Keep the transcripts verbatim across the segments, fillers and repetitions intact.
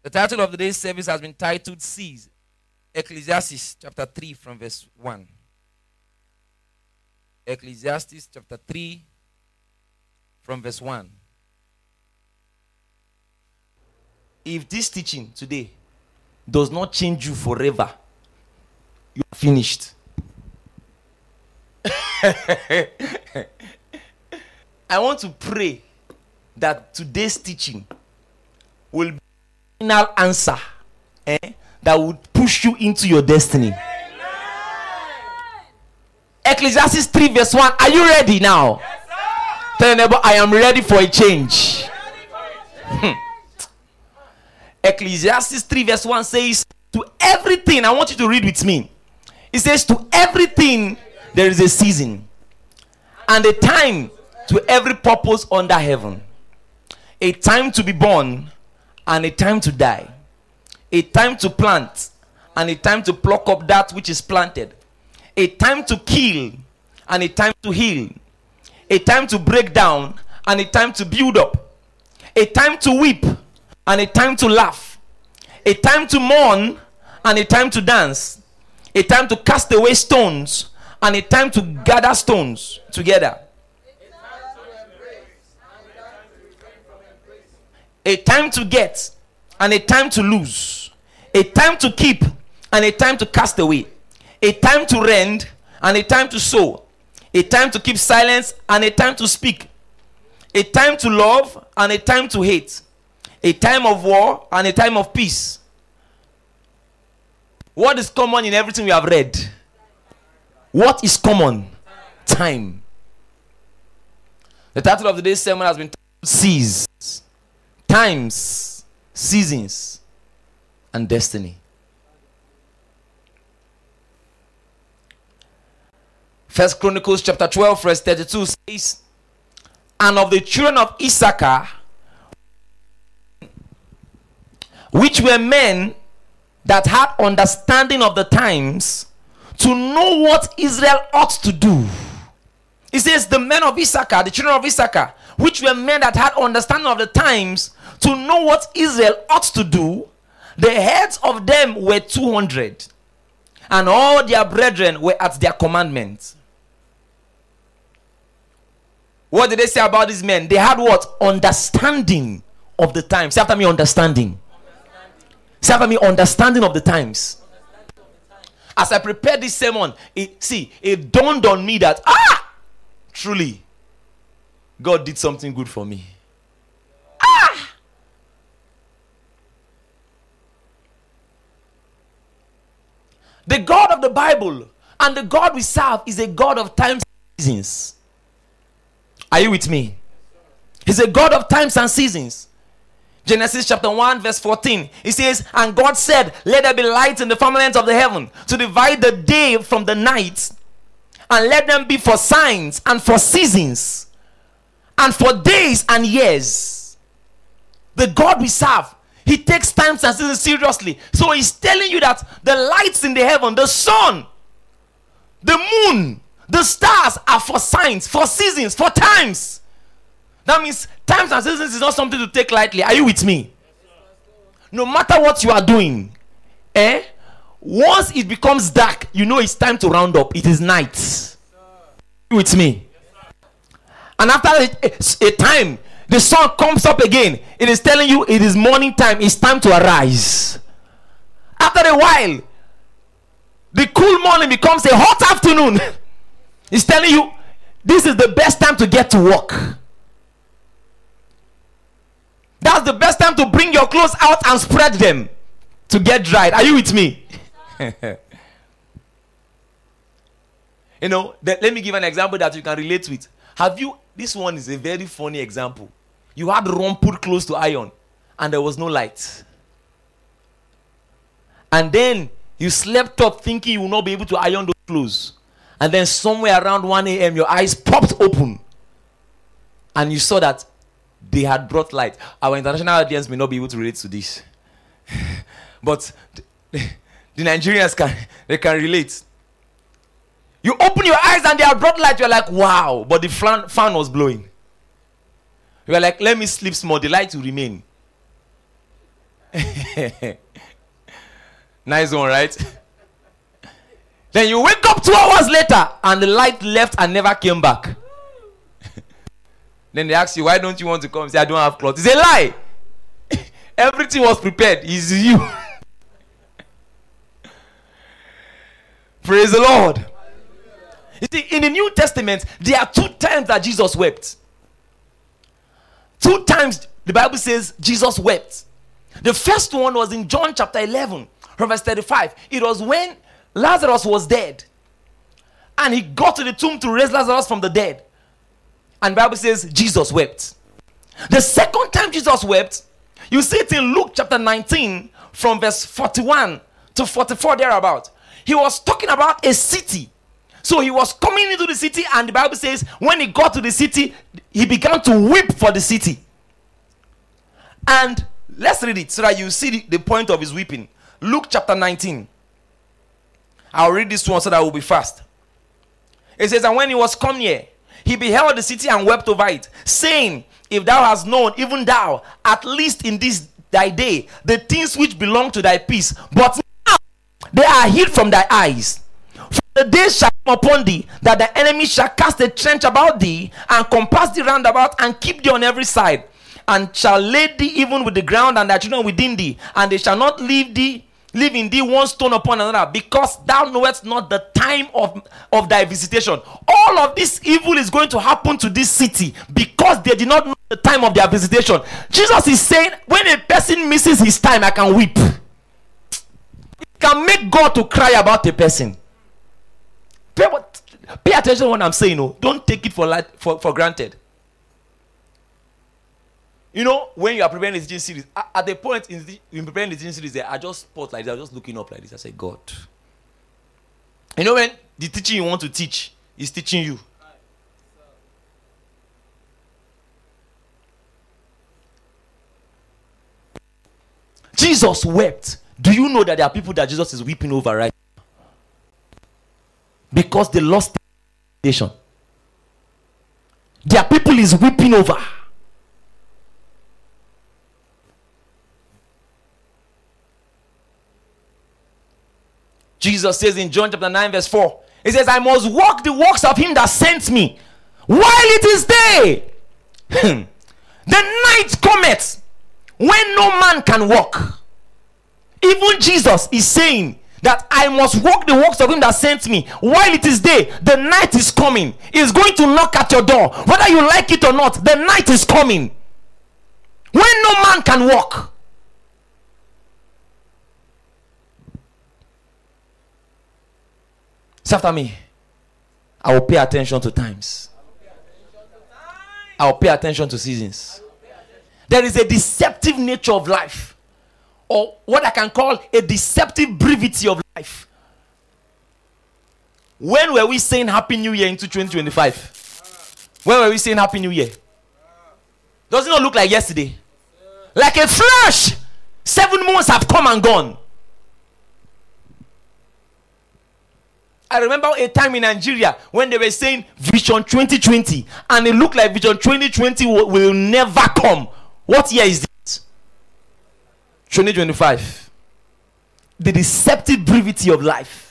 The title of today's service has been titled Seas. Ecclesiastes chapter three from verse one. Ecclesiastes chapter three from verse one. If this teaching today does not change you forever, you are finished. I want to pray that today's teaching will be the final answer eh, that would push you into your destiny. Amen. Ecclesiastes three verse one. Are you ready now? Yes, sir. Tell your neighbor, I am ready for a change. Hmm. Ecclesiastes three verse one says, to everything, I want you to read with me. It says, to everything there is a season and a time to every purpose under heaven. A time to be born and a time to die. A time to plant and a time to pluck up that which is planted. A time to kill and a time to heal. A time to break down and a time to build up. A time to weep and a time to laugh. A time to mourn and a time to dance. A time to cast away stones and a time to gather stones together. A time to get and a time to lose. A time to keep and a time to cast away. A time to rend and a time to sow. A time to keep silence and a time to speak. A time to love and a time to hate. A time of war and a time of peace. What is common in everything we have read? What is common? Time. The title of today's sermon has been titled Seas. Times, seasons, and destiny. First Chronicles chapter twelve verse thirty-two says, and of the children of Issachar, which were men that had understanding of the times, to know what Israel ought to do. It says the men of Issachar, the children of Issachar, which were men that had understanding of the times, to know what Israel ought to do. The heads of them were two hundred, and all their brethren were at their commandment. What did they say about these men? They had what? Understanding of the times. Say after me, understanding. understanding. Say after me, understanding of the times. As I prepared this sermon, it, see, it dawned on me that, ah, truly, God did something good for me. Ah! The God of the Bible and the God we serve is a God of times and seasons. Are you with me? He's a God of times and seasons. Genesis chapter one verse fourteen. It says, and God said, let there be light in the firmament of the heaven to divide the day from the night, and let them be for signs and for seasons and for days and years. The God we serve, he takes times and seasons seriously. So he's telling you that the lights in the heaven, the sun, the moon, the stars are for signs, for seasons, for times. That means times and seasons is not something to take lightly. Are you with me? No matter what you are doing, eh? Once it becomes dark, you know it's time to round up. It is night. Are you with me? And after a, a time, the sun comes up again. It is telling you it is morning time. It's time to arise. After a while, the cool morning becomes a hot afternoon. It's telling you this is the best time to get to work. That's the best time to bring your clothes out and spread them to get dried. Are you with me? You know, that, let me give an example that you can relate with. Have you, this one is a very funny example. You had rum put close to iron and there was no light. And then you slept up thinking you will not be able to iron those clothes. And then somewhere around one a.m. your eyes popped open and you saw that they had brought light. Our international audience may not be able to relate to this. But the, the Nigerians can, they can relate. You open your eyes and they have brought light. You're like, wow. But the fan, fan was blowing. You're like, let me sleep small. The light will remain. Nice one, right? Then you wake up two hours later and the light left and never came back. Then they ask you, why don't you want to come? Say, I don't have clothes. It's a lie. Everything was prepared. It's you. Praise the Lord. You see, in the New Testament, there are two times that Jesus wept. Two times the Bible says Jesus wept. The first one was in John chapter eleven, verse thirty-five. It was when Lazarus was dead. And he got to the tomb to raise Lazarus from the dead. And the Bible says Jesus wept. The second time Jesus wept, you see it in Luke chapter nineteen, from verse forty-one to forty-four thereabout. He was talking about a city. So he was coming into the city, and the Bible says when he got to the city, he began to weep for the city. And let's read it so that you see the, the point of his weeping. Luke chapter nineteen. I'll read this one so that will be fast. It says, and when he was come near, he beheld the city and wept over it, saying, if thou hast known, even thou, at least in this thy day, the things which belong to thy peace, but now they are hid from thy eyes. For the days shall come upon thee, that the enemy shall cast a trench about thee, and compass thee round about, and keep thee on every side, and shall lay thee even with the ground, and thy children within thee, and they shall not leave thee, leave in thee one stone upon another, because thou knowest not the time of, of thy visitation. All of this evil is going to happen to this city because they did not know the time of their visitation. Jesus is saying, when a person misses his time, I can weep. It can make God to cry about a person. Pay, pay attention to what I'm saying. No, don't take it for, light, for, for granted. You know, when you are preparing the teaching series, at, at the point in, the, in preparing the teaching series, there, I just paused like this. I was just looking up like this. I said, God. You know, when the teaching you want to teach is teaching you. Jesus wept. Do you know that there are people that Jesus is weeping over right now? Because they lost their nation. There are people he's weeping over. Jesus says in John chapter nine verse four, he says, I must walk the works of him that sent me while it is day. The night cometh when no man can walk. Even Jesus is saying that I must walk the works of him that sent me while it is day. The night is coming. It's going to knock at your door. Whether you like it or not, the night is coming when no man can walk. Say after me. I will pay attention to times. I will pay attention to seasons. There is a deceptive nature of life, or what I can call a deceptive brevity of life. When were we saying Happy New Year into twenty twenty-five? When were we saying Happy New Year? Does it not look like yesterday? Like a flash, seven months have come and gone. I remember a time in Nigeria when they were saying Vision twenty twenty, and it looked like Vision twenty twenty will, will never come. What year is this? twenty twenty-five. The deceptive brevity of life.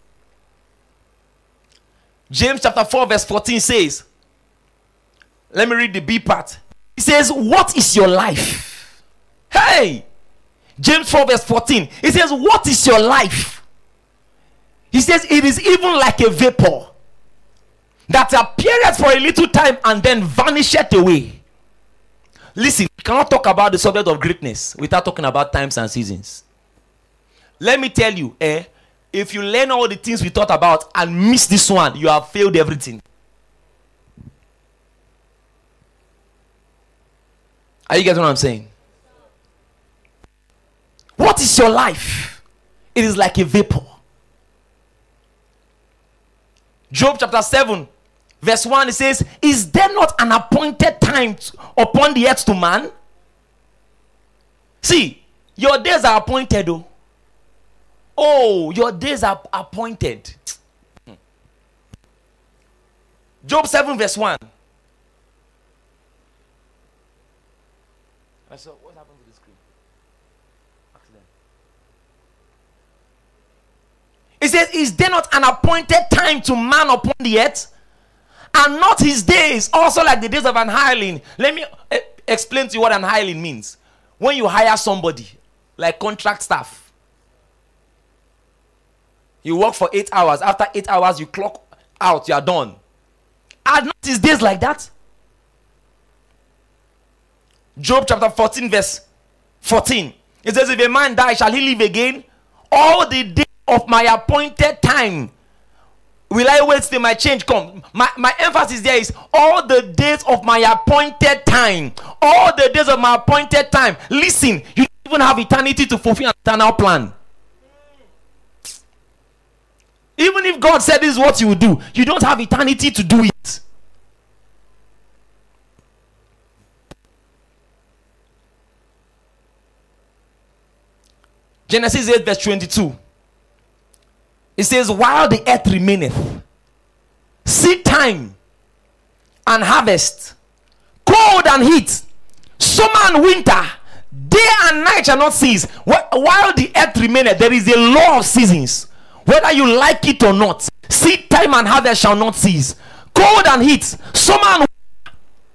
James chapter four verse fourteen says, let me read the B part. It says, what is your life? Hey! James four verse fourteen. It says, what is your life? He says, it is even like a vapor that appeareth for a little time and then vanisheth away. Listen, we cannot talk about the subject of greatness without talking about times and seasons. Let me tell you, eh, if you learn all the things we thought about and miss this one, you have failed everything. Are you getting what I'm saying? What is your life? It is like a vapor. Job chapter seven verse one, it says, is there not an appointed time upon the earth to man? See, your days are appointed. Oh, oh your days are appointed. Job seven verse one. I saw what happened to the screen. It says, is there not an appointed time to man upon the earth? And not his days also like the days of an hireling. Let me uh, explain to you what an hireling means. When you hire somebody, like contract staff, you work for eight hours. After eight hours, you clock out. You are done. Are not his days like that? Job chapter fourteen, verse fourteen. It says, if a man die, shall he live again? All the days of my appointed time will I wait till my change come. My, my emphasis there is all the days of my appointed time. All the days of my appointed time. Listen, you don't even have eternity to fulfill an eternal plan. Even if God said this is what you will do, you don't have eternity to do it. Genesis eight verse twenty-two. It says, while the earth remaineth, seed time and harvest, cold and heat, summer and winter, day and night shall not cease. While the earth remaineth, there is a law of seasons. Whether you like it or not, seed time and harvest shall not cease. Cold and heat, summer and winter.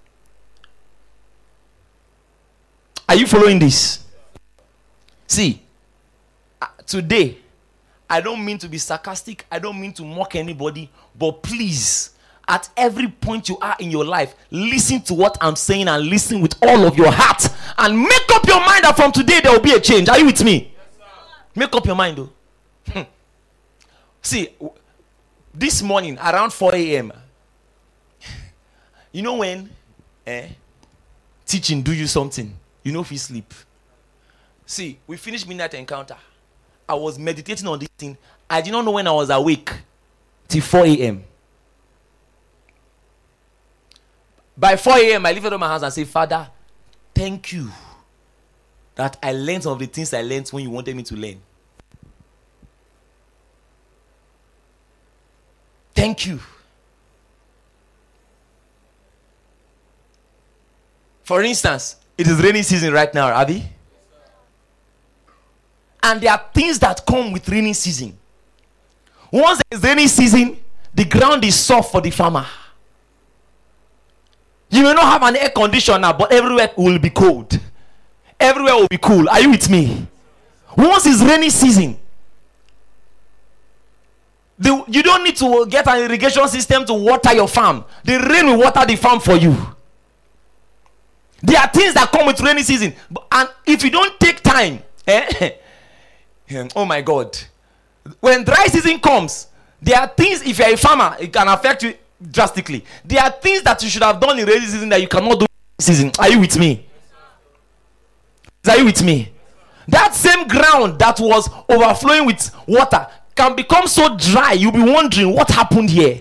Are you following this? See, uh, today, I don't mean to be sarcastic. I don't mean to mock anybody. But please, at every point you are in your life, listen to what I'm saying and listen with all of your heart. And make up your mind that from today there will be a change. Are you with me? Yes, sir. Make up your mind though. See, this morning around four a.m. You know when eh, teaching do you something, you know if you sleep. See, we finished midnight encounter. I was meditating on this thing. I did not know when I was awake till four a.m. By four a.m. I lifted up my hands and said, Father, thank you that I learned some of the things I learned when you wanted me to learn. Thank you. For instance, it is rainy season right now, Abby. And there are things that come with rainy season. Once there is rainy season, the ground is soft for the farmer. You may not have an air conditioner, but everywhere will be cold. Everywhere will be cool. Are you with me? Once it's rainy season, the, you don't need to get an irrigation system to water your farm. The rain will water the farm for you. There are things that come with rainy season. And if you don't take time, eh, oh my God. When dry season comes, there are things, if you're a farmer, it can affect you drastically. There are things that you should have done in rainy season that you cannot do in rainy season. Are you with me? Are you with me? That same ground that was overflowing with water can become so dry, you'll be wondering what happened here.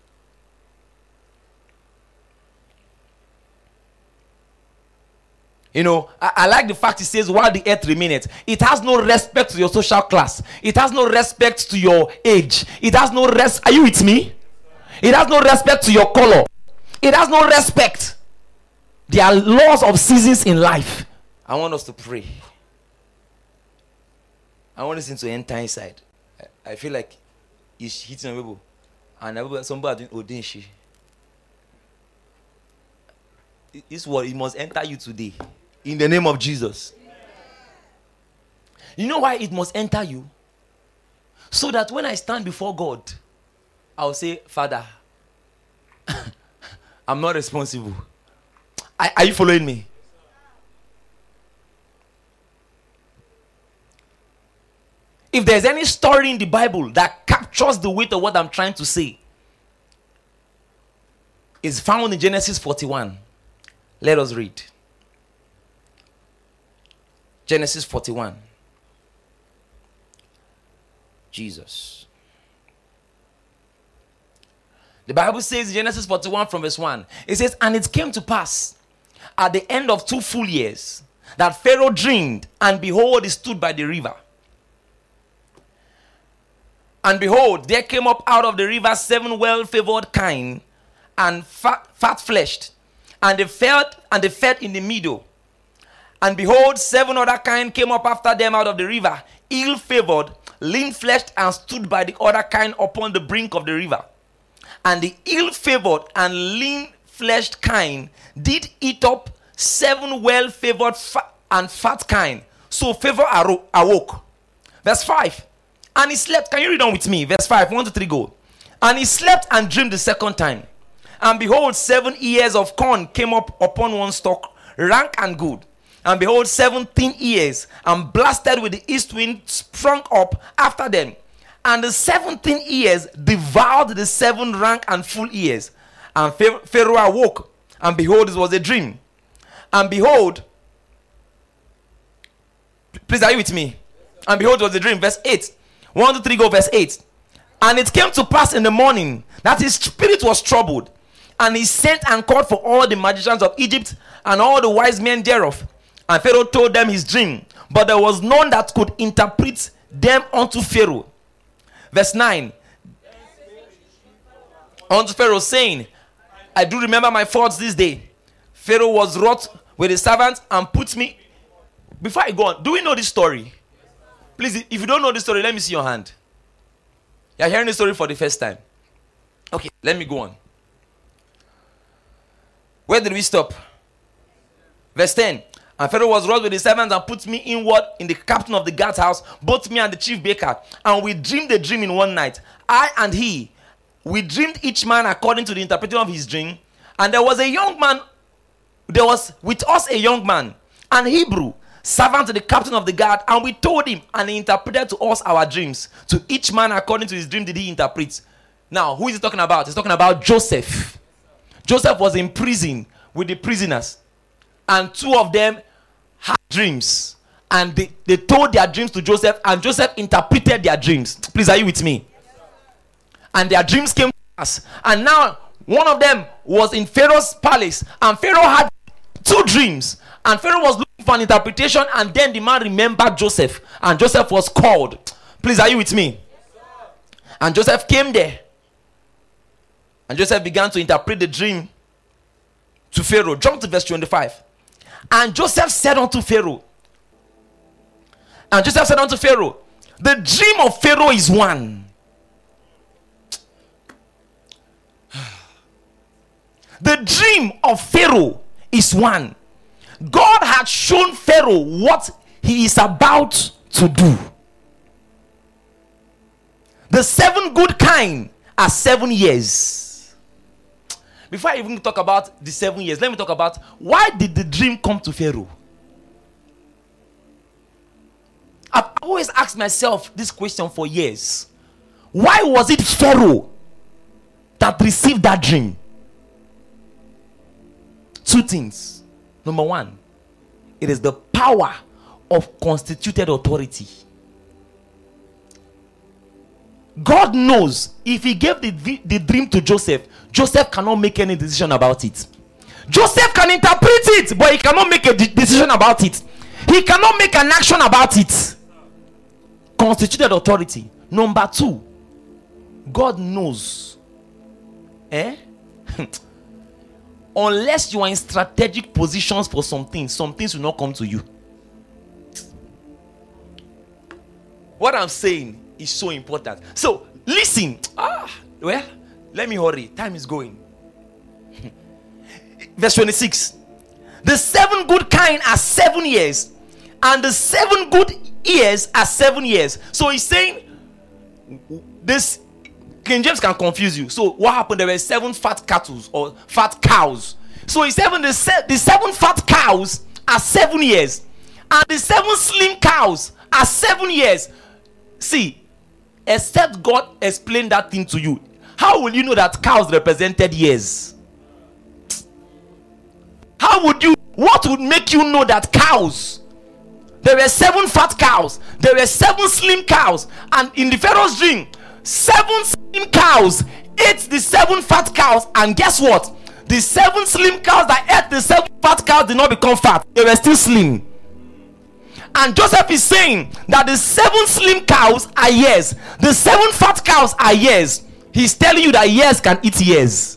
You know, I, I like the fact it says while the earth remaineth. It has no respect to your social class. It has no respect to your age. It has no res. Are you with me? It has no respect to your color. It has no respect. There are laws of seasons in life. I want us to pray. I want us to enter inside. I, I feel like it's hitting a people. And somebody doing Odinshi. This word, it must enter you today. In the name of Jesus. You know why it must enter you? So that when I stand before God, I'll say, Father, I'm not responsible. Are, are you following me? If there's any story in the Bible that captures the weight of what I'm trying to say, it's found in Genesis forty-one. Let us read. Genesis forty-one. Jesus. The Bible says in Genesis forty-one from verse one, it says, and it came to pass at the end of two full years that Pharaoh dreamed, and behold, he stood by the river. And behold, there came up out of the river seven well-favored kine and fat, fat-fleshed, and they fed and they fed in the meadow. And behold, seven other kine came up after them out of the river, ill-favored, lean-fleshed, and stood by the other kind upon the brink of the river. And the ill-favored and lean-fleshed kind did eat up seven well-favored fa- and fat kind. So favor aro- awoke. Verse five. And he slept. Can you read on with me? Verse five. One, two, three, go. And he slept and dreamed the second time. And behold, seven ears of corn came up upon one stalk, rank and good. And behold, seven thin ears, and blasted with the east wind, sprung up after them. And the seven thin ears devoured the seven rank and full ears. And Pharaoh awoke, and behold, it was a dream. And behold, please, are you with me? And behold, it was a dream. Verse eight. One, two, three, go. Verse eight. And it came to pass in the morning that his spirit was troubled. And he sent and called for all the magicians of Egypt and all the wise men thereof. And Pharaoh told them his dream, but there was none that could interpret them unto Pharaoh. Verse nine. Unto Pharaoh, saying, I do remember my faults this day. Pharaoh was wroth with his servants and put me. Before I go on, do we know this story? Please, if you don't know this story, let me see your hand. You're hearing the story for the first time. Okay, let me go on. Where did we stop? Verse ten. And Pharaoh was wroth with his servants and put me inward in the captain of the guard's house, both me and the chief baker. And we dreamed a dream in one night. I and he, we dreamed each man according to the interpretation of his dream. And there was a young man, there was with us a young man, an Hebrew, servant to the captain of the guard. And we told him, and he interpreted to us our dreams. To each man according to his dream did he interpret. Now, who is he talking about? He's talking about Joseph. Joseph was in prison with the prisoners, and two of them had dreams, and they, they told their dreams to Joseph, and Joseph interpreted their dreams. Please, are you with me? And their dreams came to pass. And now one of them was in Pharaoh's palace, and Pharaoh had two dreams, and Pharaoh was looking for an interpretation, and then the man remembered Joseph, and Joseph was called. Please, are you with me? And Joseph came there. And Joseph began to interpret the dream to Pharaoh. Jump to verse twenty-five. And Joseph said unto Pharaoh. And Joseph said unto Pharaoh, the dream of Pharaoh is one. The dream of Pharaoh is one. God had shown Pharaoh what he is about to do. The seven good kind are seven years. Before I even talk about the seven years, let me talk about why did the dream come to Pharaoh? I've always asked myself this question for years. Why was it Pharaoh that received that dream? Two things. Number one, it is the power of constituted authority. God knows if he gave the, the dream to Joseph, Joseph cannot make any decision about it. Joseph can interpret it, but he cannot make a de- decision about it. He cannot make an action about it. Constituted authority. Number two, God knows. Eh? Unless you are in strategic positions for some things, some things will not come to you. What I'm saying is so important. So, listen. Ah, well, let me hurry. Time is going. Verse twenty-six. The seven good kind are seven years, and the seven good years are seven years. So he's saying this. King James can confuse you. So what happened? There were seven fat cattle or fat cows. So he's saying the, se- the seven fat cows are seven years, and the seven slim cows are seven years. See, except God explained that thing to you, how will you know that cows represented years? How would you, what would make you know that cows, there were seven fat cows, there were seven slim cows, and in the Pharaoh's dream, seven slim cows ate the seven fat cows, and guess what? The seven slim cows that ate the seven fat cows did not become fat, they were still slim. And Joseph is saying that the seven slim cows are years, the seven fat cows are years. He's telling you that years can eat years.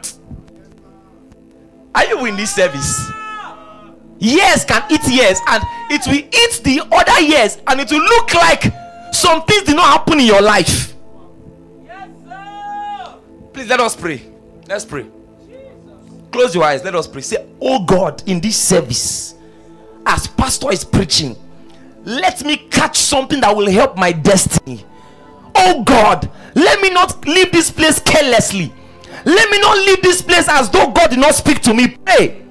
Are you in this service? Years can eat years, and it will eat the other years, and it will look like Some things did not happen in your life. Yes, sir. Please let us pray. Let's pray. Close your eyes. Let us pray. Say, oh God, in this service, as pastor is preaching, let me catch something that will help my destiny. Oh God, let me not leave this place carelessly. Let me not leave this place as though God did not speak to me. Pray.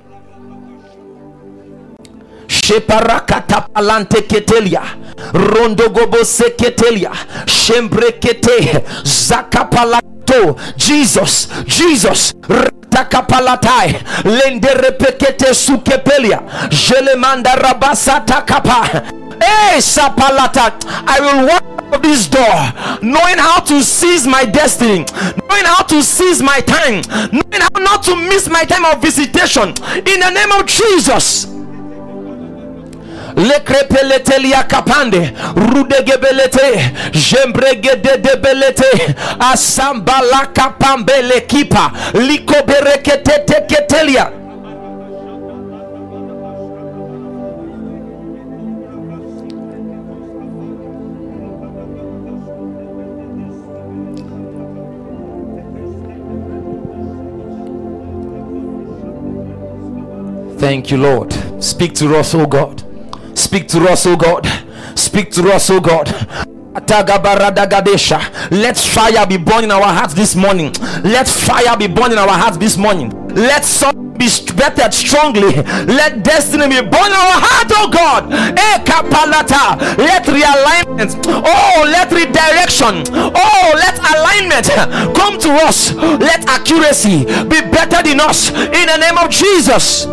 Sheparakata palante ketelia, rondogobo seketelia, shembrekete, zakapalato, Jesus, Jesus, ratakapalatai, lenderepekete sukepelia, jelemanda rabasa takapa. Hey, sapalata, I will walk out of this door knowing how to seize my destiny, knowing how to seize my time, knowing how not to miss my time of visitation. In the name of Jesus. Lekrepeletelia kapande rudegebelete jembregede debelete asambala kapambele kipa likoberekete teketelia. Thank you, Lord. Speak to us, oh God. Speak to us, oh God. Speak to us, oh God. Let fire be born in our hearts this morning. Let fire be born in our hearts this morning. Let something be bettered strongly. Let destiny be born in our heart, oh God. Let realignment, oh, let redirection, oh, let alignment come to us. Let accuracy be bettered in us in the name of Jesus.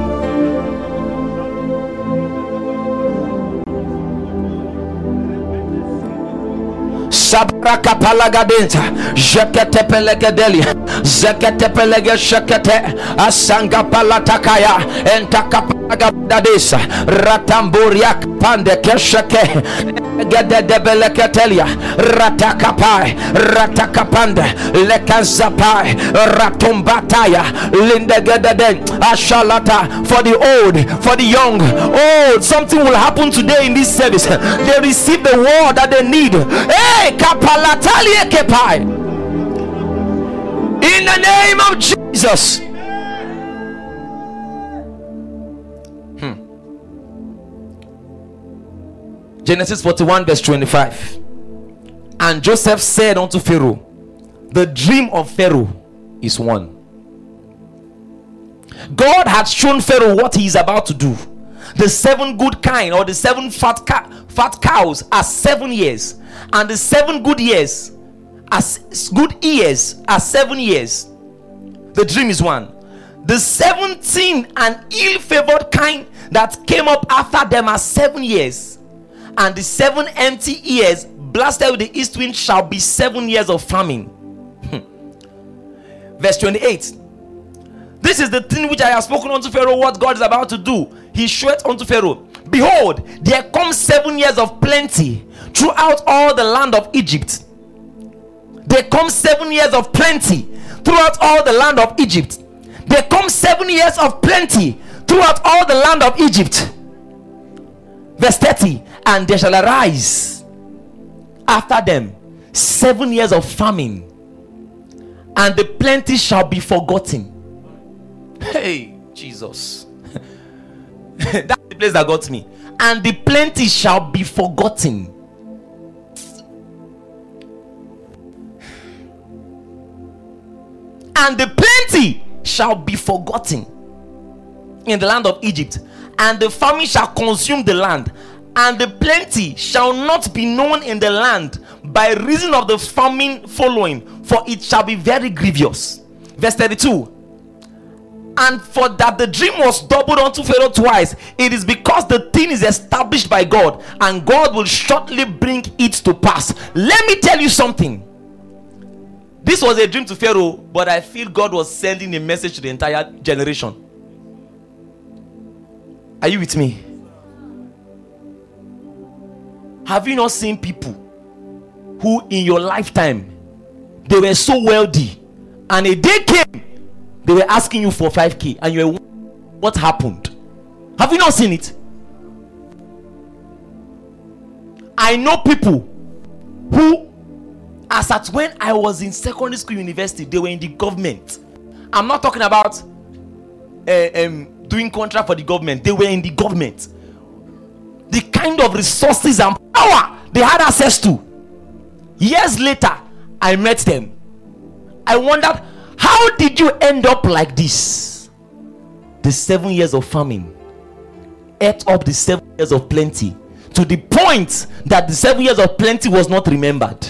Sabraka palagadenta jekete pelegedelia zekete pelege shekete asanga palatakaya entakapalagadesa ratamburia pande kesheke gede debeleketelia ratakapai ratakapande lekanzapai ratumbataya lindegededen ashalata. For the old, for the young, oh, something will happen today in this service. They receive the word that they need. Hey, kapalatalie kepai. In the name of Jesus. Hmm. Genesis forty-one verse twenty-five. And Joseph said unto Pharaoh, the dream of Pharaoh is one. God had shown Pharaoh what he is about to do. The seven good kine, or the seven fat ca- fat cows, are seven years, and the seven good years, as good years, are seven years. The dream is one. The seventeen and ill-favored kine that came up after them are seven years, and the seven empty years blasted with the east wind shall be seven years of famine. Verse twenty-eight. This is the thing which I have spoken unto Pharaoh, what God is about to do. He showed unto Pharaoh, behold, there come seven years of plenty throughout all the land of Egypt. There come seven years of plenty throughout all the land of Egypt. There come seven years of plenty throughout all the land of Egypt. Verse thirty. And there shall arise after them seven years of famine, and the plenty shall be forgotten. Hey, Jesus. That's the place that got me. And the plenty shall be forgotten. And the plenty shall be forgotten in the land of Egypt, and the famine shall consume the land, and the plenty shall not be known in the land by reason of the famine following, for it shall be very grievous. Verse thirty-two. And for that the dream was doubled unto Pharaoh twice, it is because the thing is established by God, and God will shortly bring it to pass. Let me tell you something. This was a dream to Pharaoh, but I feel God was sending a message to the entire generation. Are you with me? Have you not seen people who in your lifetime, they were so wealthy, and a day came, they were asking you for five K, and you were, what happened? Have you not seen it? I I know people who, as at when I was in secondary school, university, they were in the government. I'm not talking about uh, um, doing contract for the government. They were in the government. The kind of resources and power they had access to. Years later, I met them. I wondered, how did you end up like this? The seven years of famine ate up the seven years of plenty, to the point that the seven years of plenty was not remembered.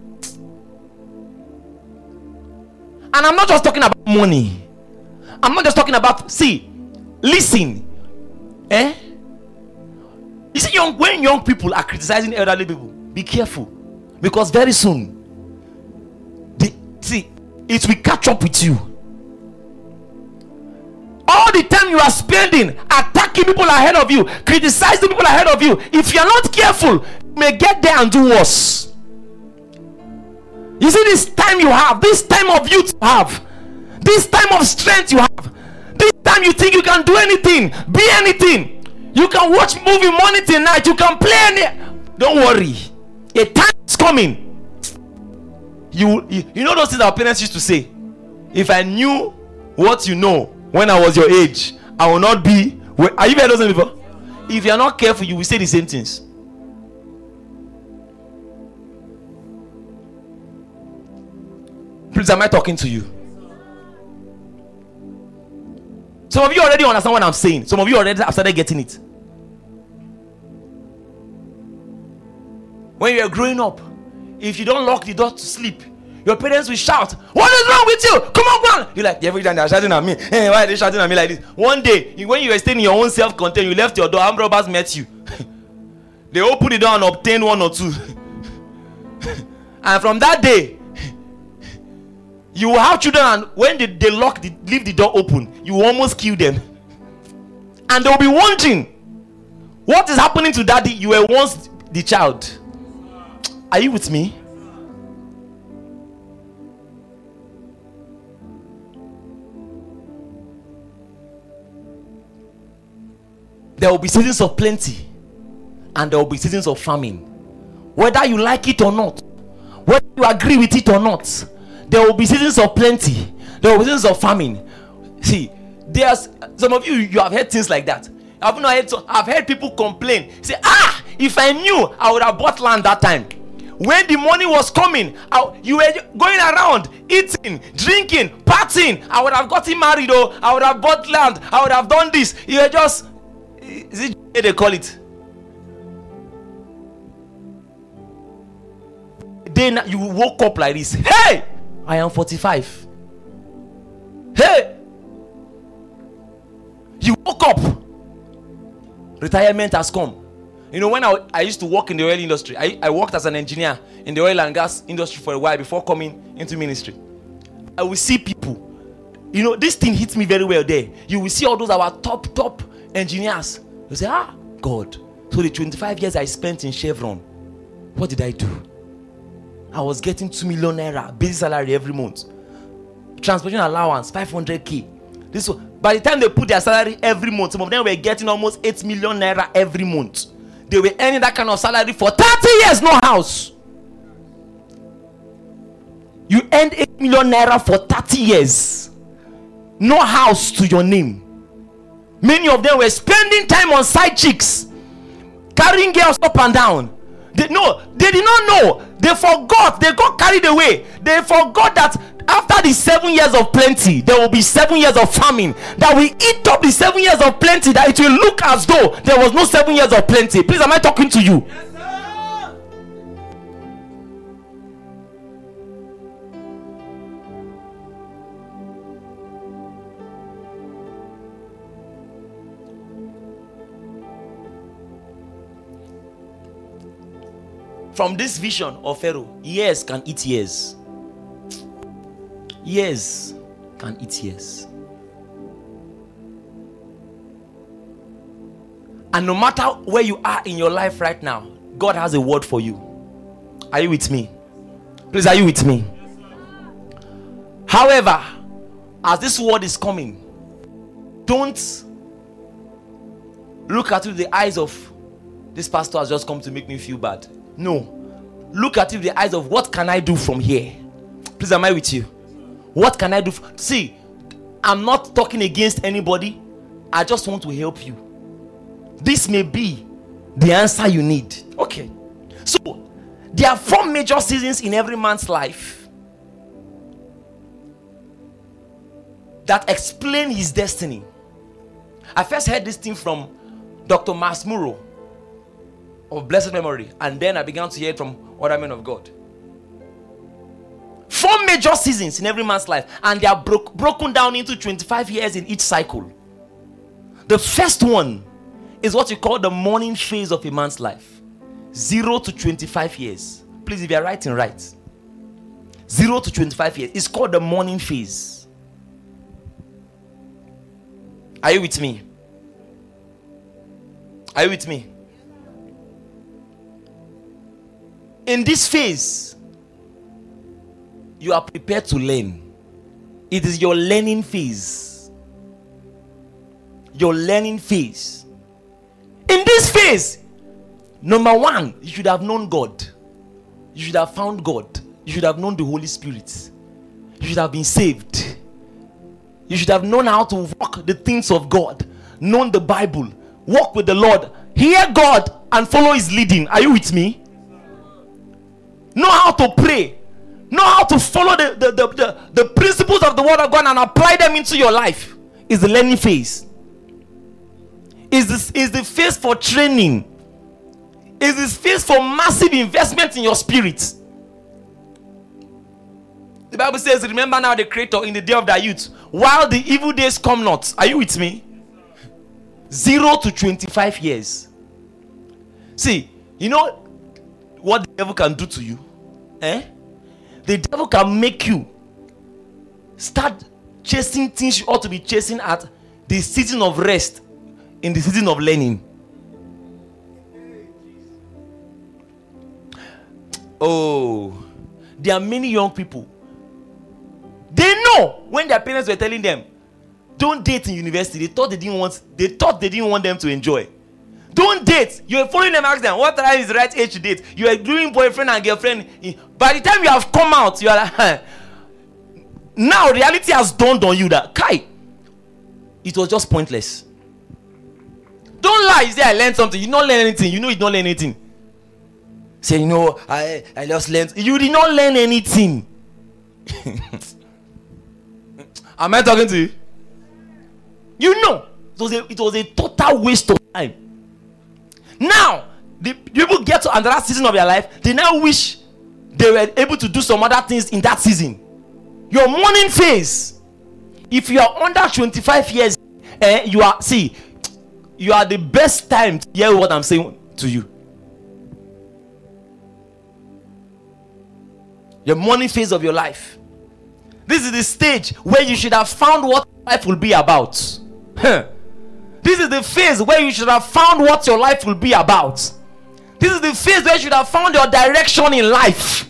And I'm not just talking about money. I'm not just talking about, see, listen, eh? You see, young, when young people are criticizing elderly people, be careful, because very soon, the, see, it will catch up with you. All the time you are spending attacking people ahead of you, criticizing people ahead of you, if you are not careful, you may get there and do worse. You see, this time you have, this time of youth you have, this time of strength you have, this time you think you can do anything, be anything. You can watch movie morning till night, you can play any. Don't worry, a time is coming. You, you you know those things our parents used to say, if I knew what you know when I was your age, I will not be. Are you heard those things before? If you are not careful, you will say the same things. Please, am I talking to you? Some of you already understand what I'm saying. Some of you already have started getting it. When you are growing up, if you don't lock the door to sleep, your parents will shout, "What is wrong with you? Come on, man!" You're like, every time they're shouting at me. Hey, why are they shouting at me like this? One day, when you were staying in your own self-contained, you left your door, armed robbers met you. They opened the door and obtained one or two. And from that day, you will have children, and when they, they lock the leave the door open, you will almost kill them. And they will be wondering, what is happening to daddy? You were once the child. Are you with me? There will be seasons of plenty and there will be seasons of famine. Whether you like it or not, whether you agree with it or not, there will be seasons of plenty, there will be seasons of famine. See, there's some of you, you have heard things like that. I've not heard, so I've heard people complain, say, ah, if I knew, I would have bought land that time. When the money was coming, I, you were going around eating, drinking, partying. I would have gotten married, or I would have bought land, I would have done this. You were just, is it what they call it? Then you woke up like this. Hey, I am forty-five. Hey, you woke up. Retirement has come. You know, when I, I used to work in the oil industry, I, I worked as an engineer in the oil and gas industry for a while before coming into ministry. I will see people. You know, this thing hits me very well there. You will see all those our top, top engineers. You say, ah, God. So the twenty-five years I spent in Chevron, what did I do? I was getting two million naira basic salary every month. Transportation allowance, five hundred K. This one, by the time they put their salary every month, some of them were getting almost eight million naira every month. They were earning that kind of salary for thirty years, no house. You earned eight million naira for thirty years, no house to your name. Many of them were spending time on side chicks, carrying girls up and down. They no, they did not know. They forgot. They got carried away. They forgot that after the seven years of plenty, there will be seven years of famine that will eat up the seven years of plenty, that it will look as though there was no seven years of plenty. Please, am I talking to you? Yes, sir. From this vision of Pharaoh, years can eat years. Years can eat years. And no matter where you are in your life right now, God has a word for you. Are you with me? Please, are you with me? However, as this word is coming, don't look at it with the eyes of this pastor has just come to make me feel bad. No. Look at it with the eyes of what can I do from here? Please, am I with you? What can I do? F- See, I'm not talking against anybody. I just want to help you. This may be the answer you need. Okay. So, there are four major seasons in every man's life that explain his destiny. I first heard this thing from Doctor Mas Muro of blessed memory, and then I began to hear it from other men of God. Four major seasons in every man's life, and they are bro- broken down into twenty-five years in each cycle. The first one is what you call the morning phase of a man's life. Zero to twenty-five years. Please, if you are writing, write. Zero to twenty-five years. It's called the morning phase. Are you with me? Are you with me? In this phase, you are prepared to learn. It is your learning phase. Your learning phase. In this phase, number one, you should have known God. You should have found God. You should have known the Holy Spirit. You should have been saved. You should have known how to walk the things of God, known the Bible, walk with the Lord, hear God, and follow His leading. Are you with me? Know how to pray. Know how to follow the, the, the, the, the principles of the Word of God and apply them into your life. Is the learning phase. Is this is the phase for training. Is this phase for massive investment in your spirit. The Bible says, remember now the Creator in the day of thy youth, while the evil days come not. Are you with me? Zero to twenty-five years. See, you know what the devil can do to you? Eh? The devil can make you start chasing things you ought to be chasing at the season of rest, in the season of learning. Oh, there are many young people. They know when their parents were telling them, don't date in university. They thought they didn't want. They thought they didn't want them to enjoy. Don't date. You are following them, ask them what time is the right age to date. You are doing boyfriend and girlfriend. By the time you have come out, you are like, now reality has dawned on you that Kai, it was just pointless. Don't lie. You say I learned something. You don't learn anything. You know you don't learn anything. Say, you know, I I just learned. You did not learn anything. Am I talking to you? You know, it was a, it was a total waste of time. Now, the people get to another season of their life. They now wish they were able to do some other things in that season. Your morning phase, if you are under twenty-five years, eh, you are, see, you are the best time to hear what I'm saying to you. Your morning phase of your life. This is the stage where you should have found what life will be about. This is the phase where you should have found what your life will be about. This is the phase where you should have found your direction in life.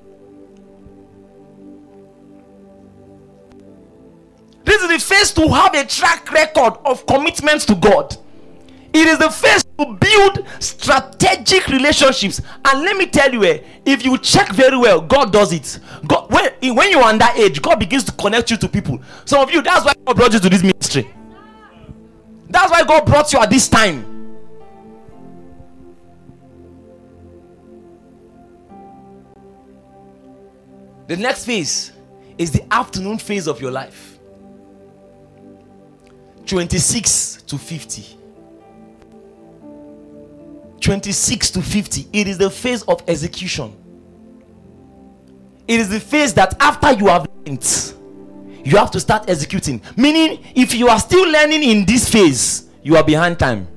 This is the phase to have a track record of commitments to God. It is the phase to build strategic relationships. And let me tell you, eh, if you check very well, God does it. God, when, when you're underage, God begins to connect you to people. Some of you, that's why God brought you to this ministry. That's why God brought you at this time. The next phase is the afternoon phase of your life. twenty-six to fifty. twenty-six to fifty. It is the phase of execution. It is the phase that after you have learned, you have to start executing. Meaning, if you are still learning in this phase, you are behind time.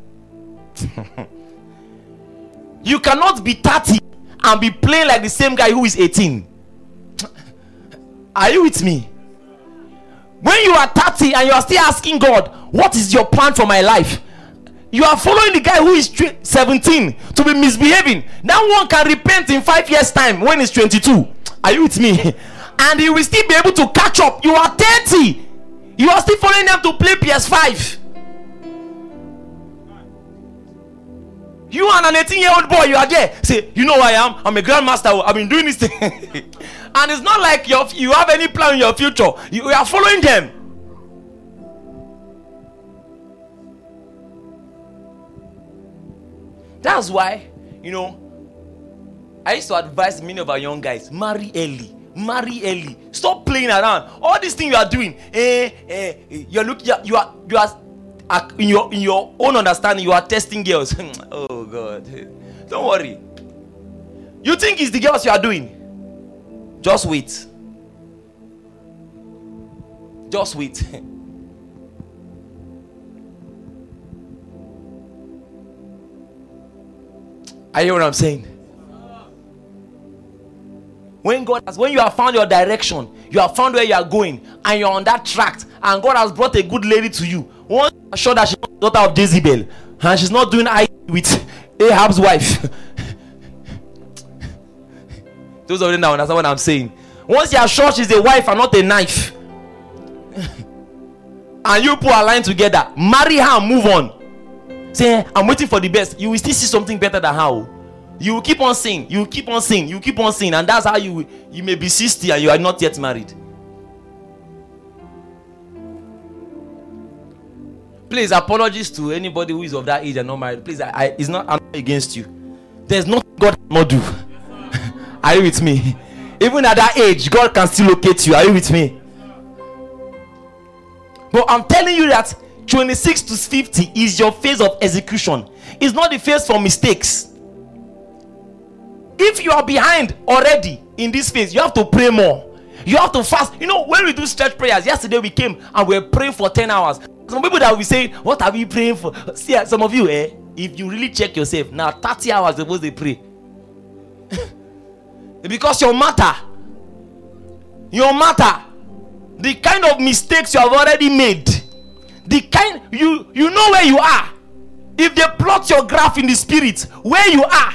You cannot be thirty and be playing like the same guy who is eighteen. Are you with me? When you are thirty and you are still asking God, what is your plan for my life? You are following the guy who is seventeen to be misbehaving. That one can repent in five years time when he's twenty-two. Are you with me? And he will still be able to catch up. You are thirty. You are still following them to play P S five. You and an eighteen year old boy, you are there. Say, you know who I am? I'm a grandmaster. I've been doing this thing. And it's not like you you have any plan in your future. You are following them. That's why, you know, I used to advise many of our young guys, marry early. Marry early. Stop playing around. All these things you are doing, eh, eh, you're look, you are, you are, you are in your in your own understanding, you are testing girls. Oh God, don't worry. You think it's the girls you are doing? Just wait. Just wait. I hear what I'm saying. When God has, when you have found your direction, you have found where you are going, and you're on that track, and God has brought a good lady to you. Once you are sure that she's not the daughter of Jezebel, and she's not doing I with Ahab's wife. Those of you that understand what I'm saying. Once you are sure she's a wife and not a knife, and you put a line together, marry her and move on. Say, I'm waiting for the best. You will still see something better than her. You will keep on saying, you will keep on saying, you will keep on saying, and that's how you you may be sixty and you are not yet married. Please, apologies to anybody who is of that age and not married. Please, I, I it's not, I'm not against you. There's nothing God cannot do. Are you with me? Even at that age, God can still locate you. Are you with me? But I'm telling you that twenty-six to fifty is your phase of execution. It's not the phase for mistakes. If you are behind already in this phase, you have to pray more. You have to fast. You know, when we do stretch prayers, yesterday we came and we were praying for ten hours. Some people that will be saying, what are we praying for? See, some of you, eh, if you really check yourself, now thirty hours you're supposed to pray. Because your matter, your matter, the kind of mistakes you have already made, the kind, you, you know where you are. If they plot your graph in the spirit, where you are.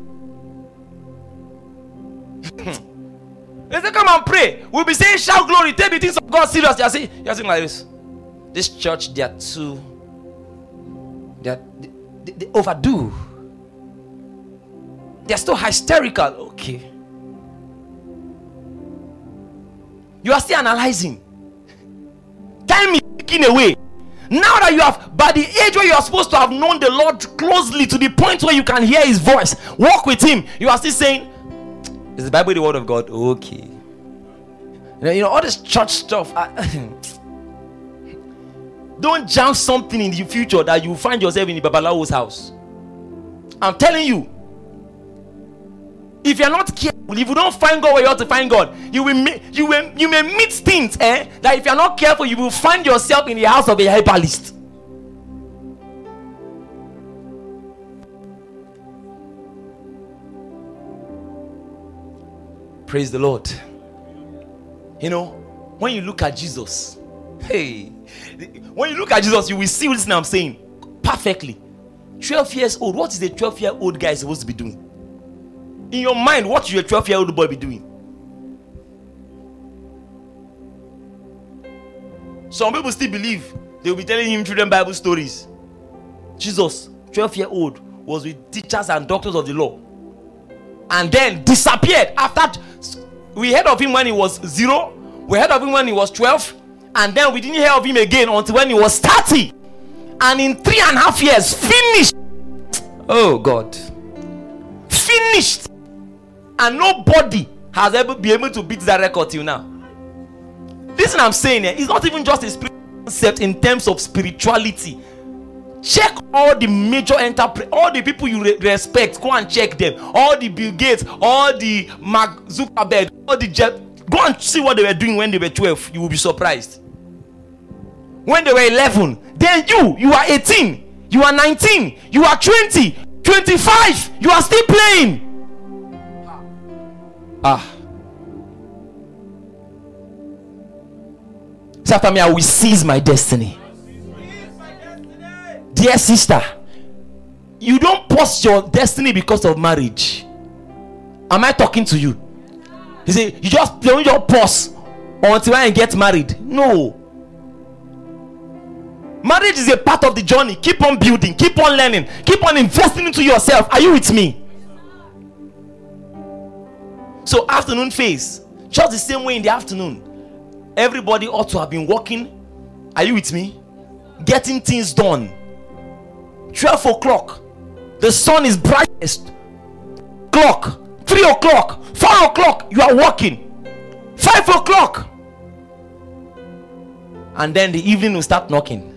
They say, come and pray. We'll be saying, shout glory, take the things of God serious. You're saying, you're saying like this. This church, they are too, they, are, they, they, they overdo. They're still hysterical. Okay. You are still analyzing. Time is taking away. Now that you have, by the age where you are supposed to have known the Lord closely to the point where you can hear his voice, walk with him, you are still saying, is the Bible the word of God? Okay. You know, you know all this church stuff. I, don't jump something in the future that you find yourself in the Babalawo's house. I'm telling you. If you're not careful, if you don't find God where you ought to find God, you will you will you may meet things eh, that if you're not careful, you will find yourself in the house of a herbalist. Praise the Lord. You know, when you look at Jesus, hey, when you look at Jesus, you will see what I'm saying perfectly. twelve years old. What is a twelve year old guy supposed to be doing? In your mind, what should a twelve year old boy be doing? Some people still believe they will be telling him children Bible stories. Jesus, twelve year old, was with teachers and doctors of the law, and then disappeared. After we heard of him when he was zero, we heard of him when he was twelve, and then we didn't hear of him again until when he was thirty. And in three and a half years, finished. Oh God, finished. And nobody has ever been able to beat that record till now. Listen, I'm saying here, it's not even just a spiritual concept in terms of spirituality. Check all the major enterprise, all the people you re- respect. Go and check them. All the Bill Gates, all the Mark Zuckerberg, all the Jeff. Go and see what they were doing when they were twelve. You will be surprised. When they were eleven, then you, you are eighteen, you are nineteen, you are twenty, twenty-five, you are still playing. Ah. Say after me, I will seize my destiny. Dear sister, you don't pause your destiny because of marriage. Am I talking to you? You say you just you don't just pause until I get married. No. Marriage is a part of the journey. Keep on building, keep on learning, keep on investing into yourself. Are you with me? So afternoon phase, just the same way in the afternoon, everybody ought to have been working. Are you with me? Getting things done. twelve o'clock, the sun is brightest. Clock, three o'clock, four o'clock, you are working. Five o'clock, and then the evening will start knocking.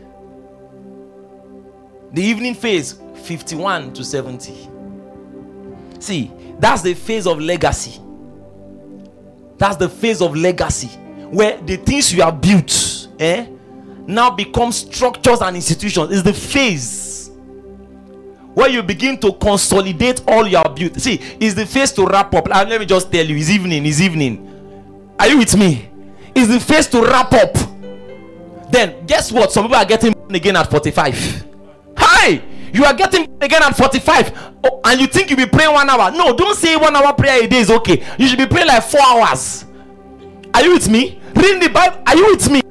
The evening phase, fifty-one to seventy. See, that's the phase of legacy. That's the phase of legacy, where the things you have built eh, now become structures and institutions. It's the phase where you begin to consolidate all your built. See, it's the phase to wrap up. And let me just tell you, it's evening, it's evening. Are you with me? It's the phase to wrap up. Then guess what? Some people are getting born again at forty-five. Hi! You are getting born again at forty-five, oh, and you think you'll be praying one hour. No, don't say one hour prayer a day is okay. You should be praying like four hours. Are you with me? Reading the Bible. Are you with me?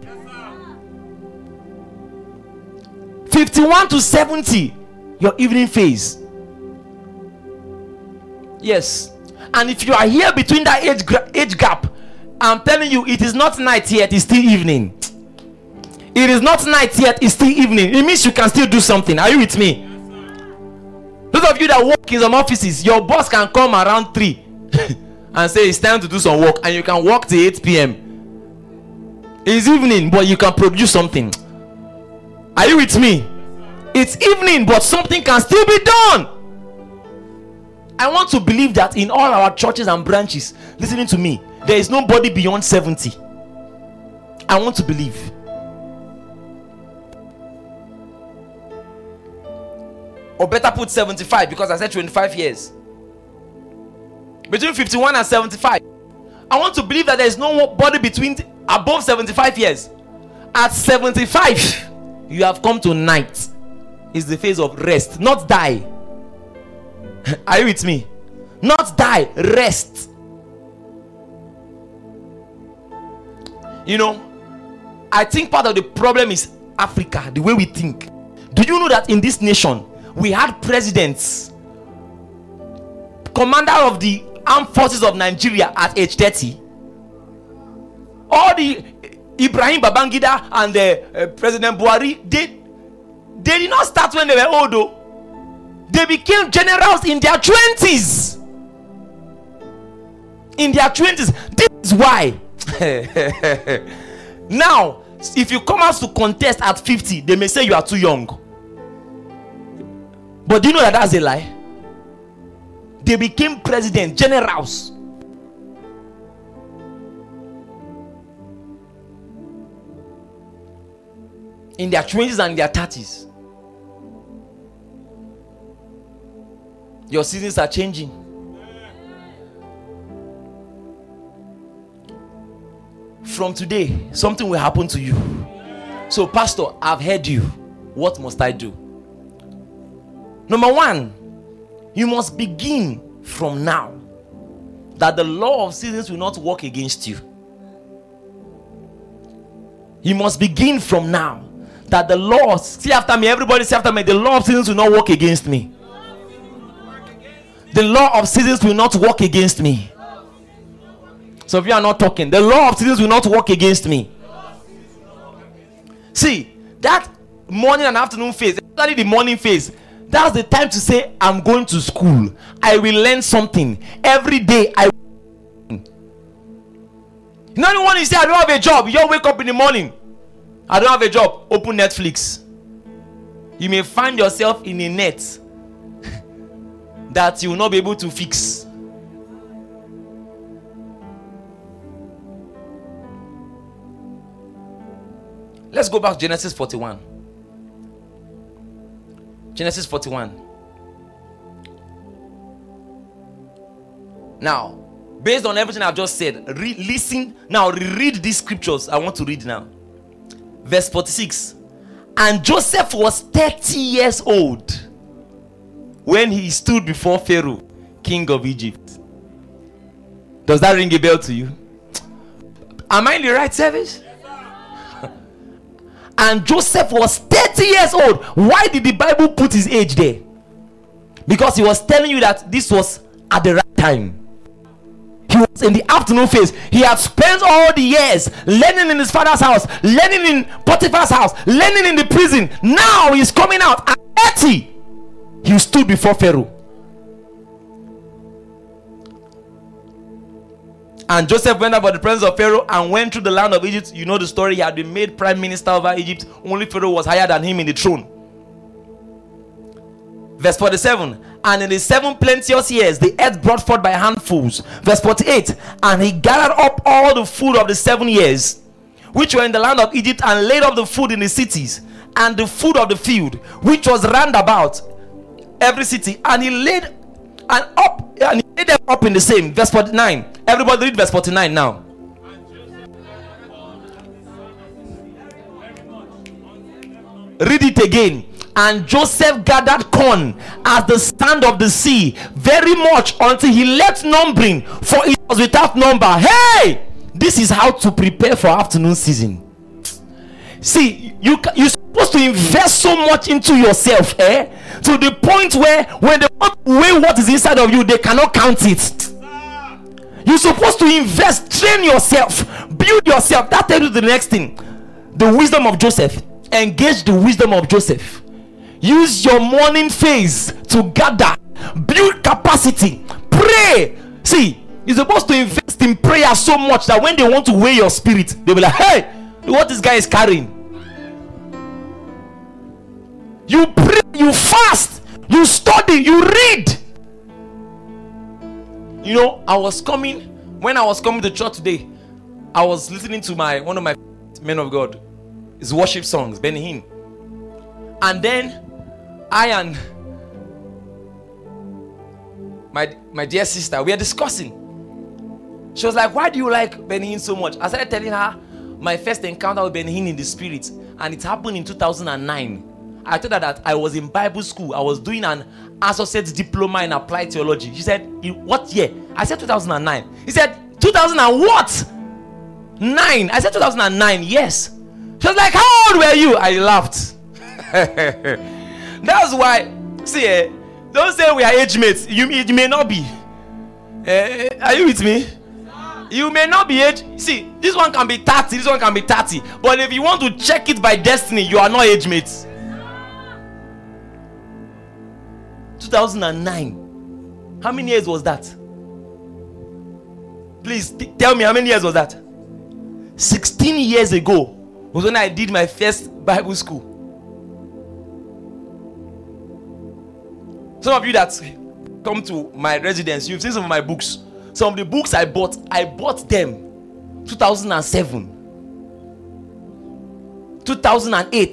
fifty-one to seventy, your evening phase. Yes. And if you are here between that age, age gap, I'm telling you, it is not night yet, it's still evening. It is not night yet, it's still evening. It means you can still do something. Are you with me? Those of you that work in some offices, your boss can come around three and say it's time to do some work, and you can work till eight p.m. It's evening, but you can produce something. Are you with me? It's evening, but something can still be done. I want to believe that in all our churches and branches, listening to me, there is nobody beyond seventy. I want to believe. Or better put seventy-five, because I said twenty-five years. Between fifty-one and seventy-five. I want to believe that there is nobody between above seventy-five years. At seventy-five, you have come to night. It's the phase of rest, not die. Are you with me? Not die, rest. You know, I think part of the problem is Africa, the way we think. Do you know that in this nation we had presidents, commander of the armed forces of Nigeria at age thirty? All the Ibrahim Babangida and the uh, President Buhari, they they did not start when they were old though. They became generals in their twenties. In their twenties. This is why. Now, if you come out to contest at fifty, they may say you are too young. But do you know that that's a lie? They became president, generals. In their twenties and their thirties. Your seasons are changing. From today, something will happen to you. So, Pastor, I've heard you. What must I do? Number one, you must begin from now, that the law of seasons will not work against you. You must begin from now, that the law, see after me, everybody say after me, the law of seasons will not work against me. The law of seasons will not work against me. So if you are not talking, the law of seasons will not work against me. See, that morning and afternoon phase, especially the morning phase, that's the time to say, I'm going to school. I will learn something. Every day I will. You know, when you say, I don't have a job, you wake up in the morning. I don't have a job. Open Netflix. You may find yourself in a net that you will not be able to fix. Let's go back to Genesis forty-one. Genesis forty-one. Now, based on everything I've just said, re- listen now, read these scriptures I want to read now. Verse forty-six. And Joseph was thirty years old when he stood before Pharaoh, king of Egypt. Does that ring a bell to you? Am I in the right service? and Joseph was thirty years old. Why did the Bible put his age there? Because he was telling you that this was at the right time. He was in the afternoon phase. He had spent all the years learning in his father's house, learning in Potiphar's house, learning in the prison. Now he's coming out at thirty. He stood before Pharaoh. And Joseph went up by the presence of Pharaoh and went through the land of Egypt. You know the story. He had been made prime minister over Egypt. Only Pharaoh was higher than him in the throne. Verse forty-seven. And in the seven plenteous years, the earth brought forth by handfuls. Verse forty-eight. And he gathered up all the food of the seven years, which were in the land of Egypt, and laid up the food in the cities, and the food of the field, which was round about every city. And he laid and up and he laid them up in the same. Verse forty-nine. Everybody read verse forty-nine now. Read it again. And Joseph gathered corn as the sand of the sea, very much, until he left numbering, for it was without number. Hey, this is how to prepare for afternoon season. See, you you're supposed to invest so much into yourself, eh, to the point where when they want to weigh what is inside of you, they cannot count it. You're supposed to invest, train yourself, build yourself. That tells you the next thing. The wisdom of Joseph. Engage the wisdom of Joseph. Use your morning phase to gather, build capacity, pray. See, you're supposed to invest in prayer so much that when they want to weigh your spirit, they'll be like, hey, what this guy is carrying. You pray, you fast, you study, you read. You know, I was coming, when I was coming to church today, I was listening to my one of my men of God, his worship songs, Benny Hinn. And then I and my my dear sister, we are discussing. She was like, why do you like Benny Hinn so much? I started telling her my first encounter with Benny Hinn in the spirit, and it happened in two thousand nine. I told her that I was in Bible school. I was doing an associate diploma in applied theology. She said, in what year? I said two thousand nine. He said, two thousand and what? Nine. I said two thousand nine. Yes. She was like, how old were you? I laughed. That's why, see, eh, don't say we are age mates. You, you may not be. Eh, are you with me? You may not be age. See, this one can be thirty, this one can be thirty. But if you want to check it by destiny, you are not age mates. two thousand nine. How many years was that? Please t- tell me, how many years was that? sixteen years ago was when I did my first Bible school. Some of you that come to my residence, you've seen some of my books. Some of the books I bought, I bought them two thousand seven, two thousand eight.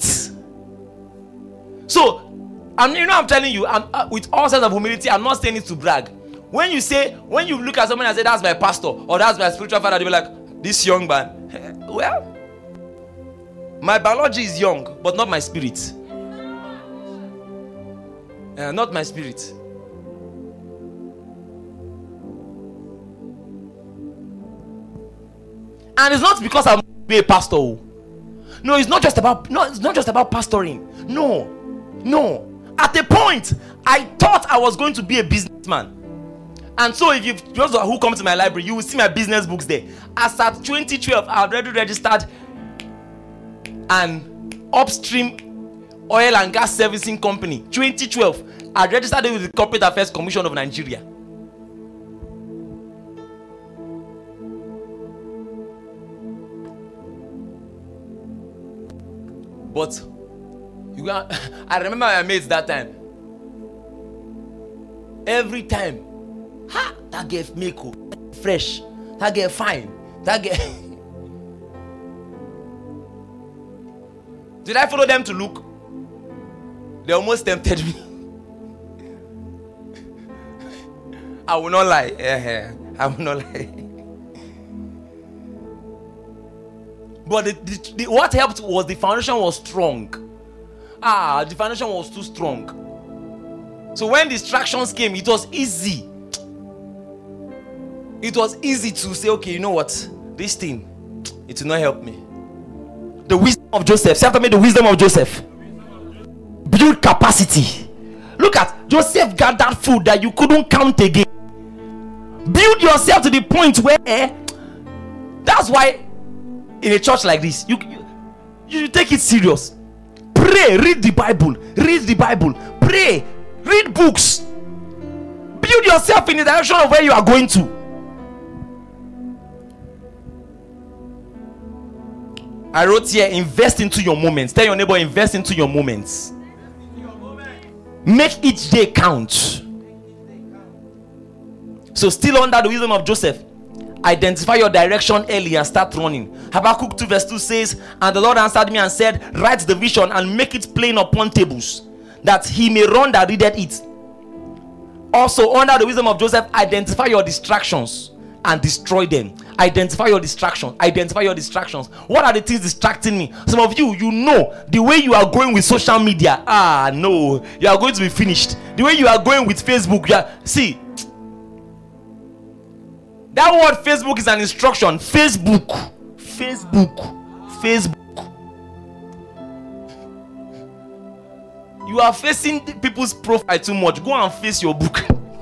So, and you know, I'm telling you, I'm, uh, with all sense of humility, I'm not saying it to brag. When you say, when you look at someone and say, that's my pastor, or that's my spiritual father, they'll be like, this young man. Well, my biology is young, but not my spirit. Uh, not my spirit. And it's not because I'm be a pastor. No, it's not just about no, it's not just about pastoring. No, no. At a point, I thought I was going to be a businessman. And so if you've those who come to my library, you will see my business books there. As at twenty twelve, I've already registered an upstream oil and gas servicing company. twenty twelve, I registered it with the Corporate Affairs Commission of Nigeria. But you got, I remember my mates that time. Every time, ha, that girl make fresh, that girl fine, that girl. Did I follow them to look? They almost tempted me. I will not lie. I will not lie. But the, the, the, what helped was the foundation was strong. Ah, the foundation was too strong. So when distractions came, it was easy. It was easy to say, okay, you know what? This thing, it will not help me. The wisdom of Joseph. Say after me, the wisdom of Joseph. Build capacity. Look at Joseph got that food that you couldn't count again. Build yourself to the point where eh, that's why in a church like this, you, you you should take it serious. Pray, read the Bible, read the Bible, pray, read books. Build yourself in the direction of where you are going to. I wrote here, invest into your moments. Tell your neighbor, invest into your moments. Make each day count. So still under the wisdom of Joseph, identify your direction early and start running. Habakkuk two verse two says, and the Lord answered me and said, write the vision and make it plain upon tables, that he may run that readeth it. Also under the wisdom of Joseph, identify your distractions and destroy them. Identify your distractions. Identify your distractions. What are the things distracting me? Some of you, you know the way you are going with social media. Ah, no, you are going to be finished. The way you are going with Facebook. You are, see, that word Facebook is an instruction. Facebook. Facebook. Facebook. You are facing people's profile too much. Go and face your book.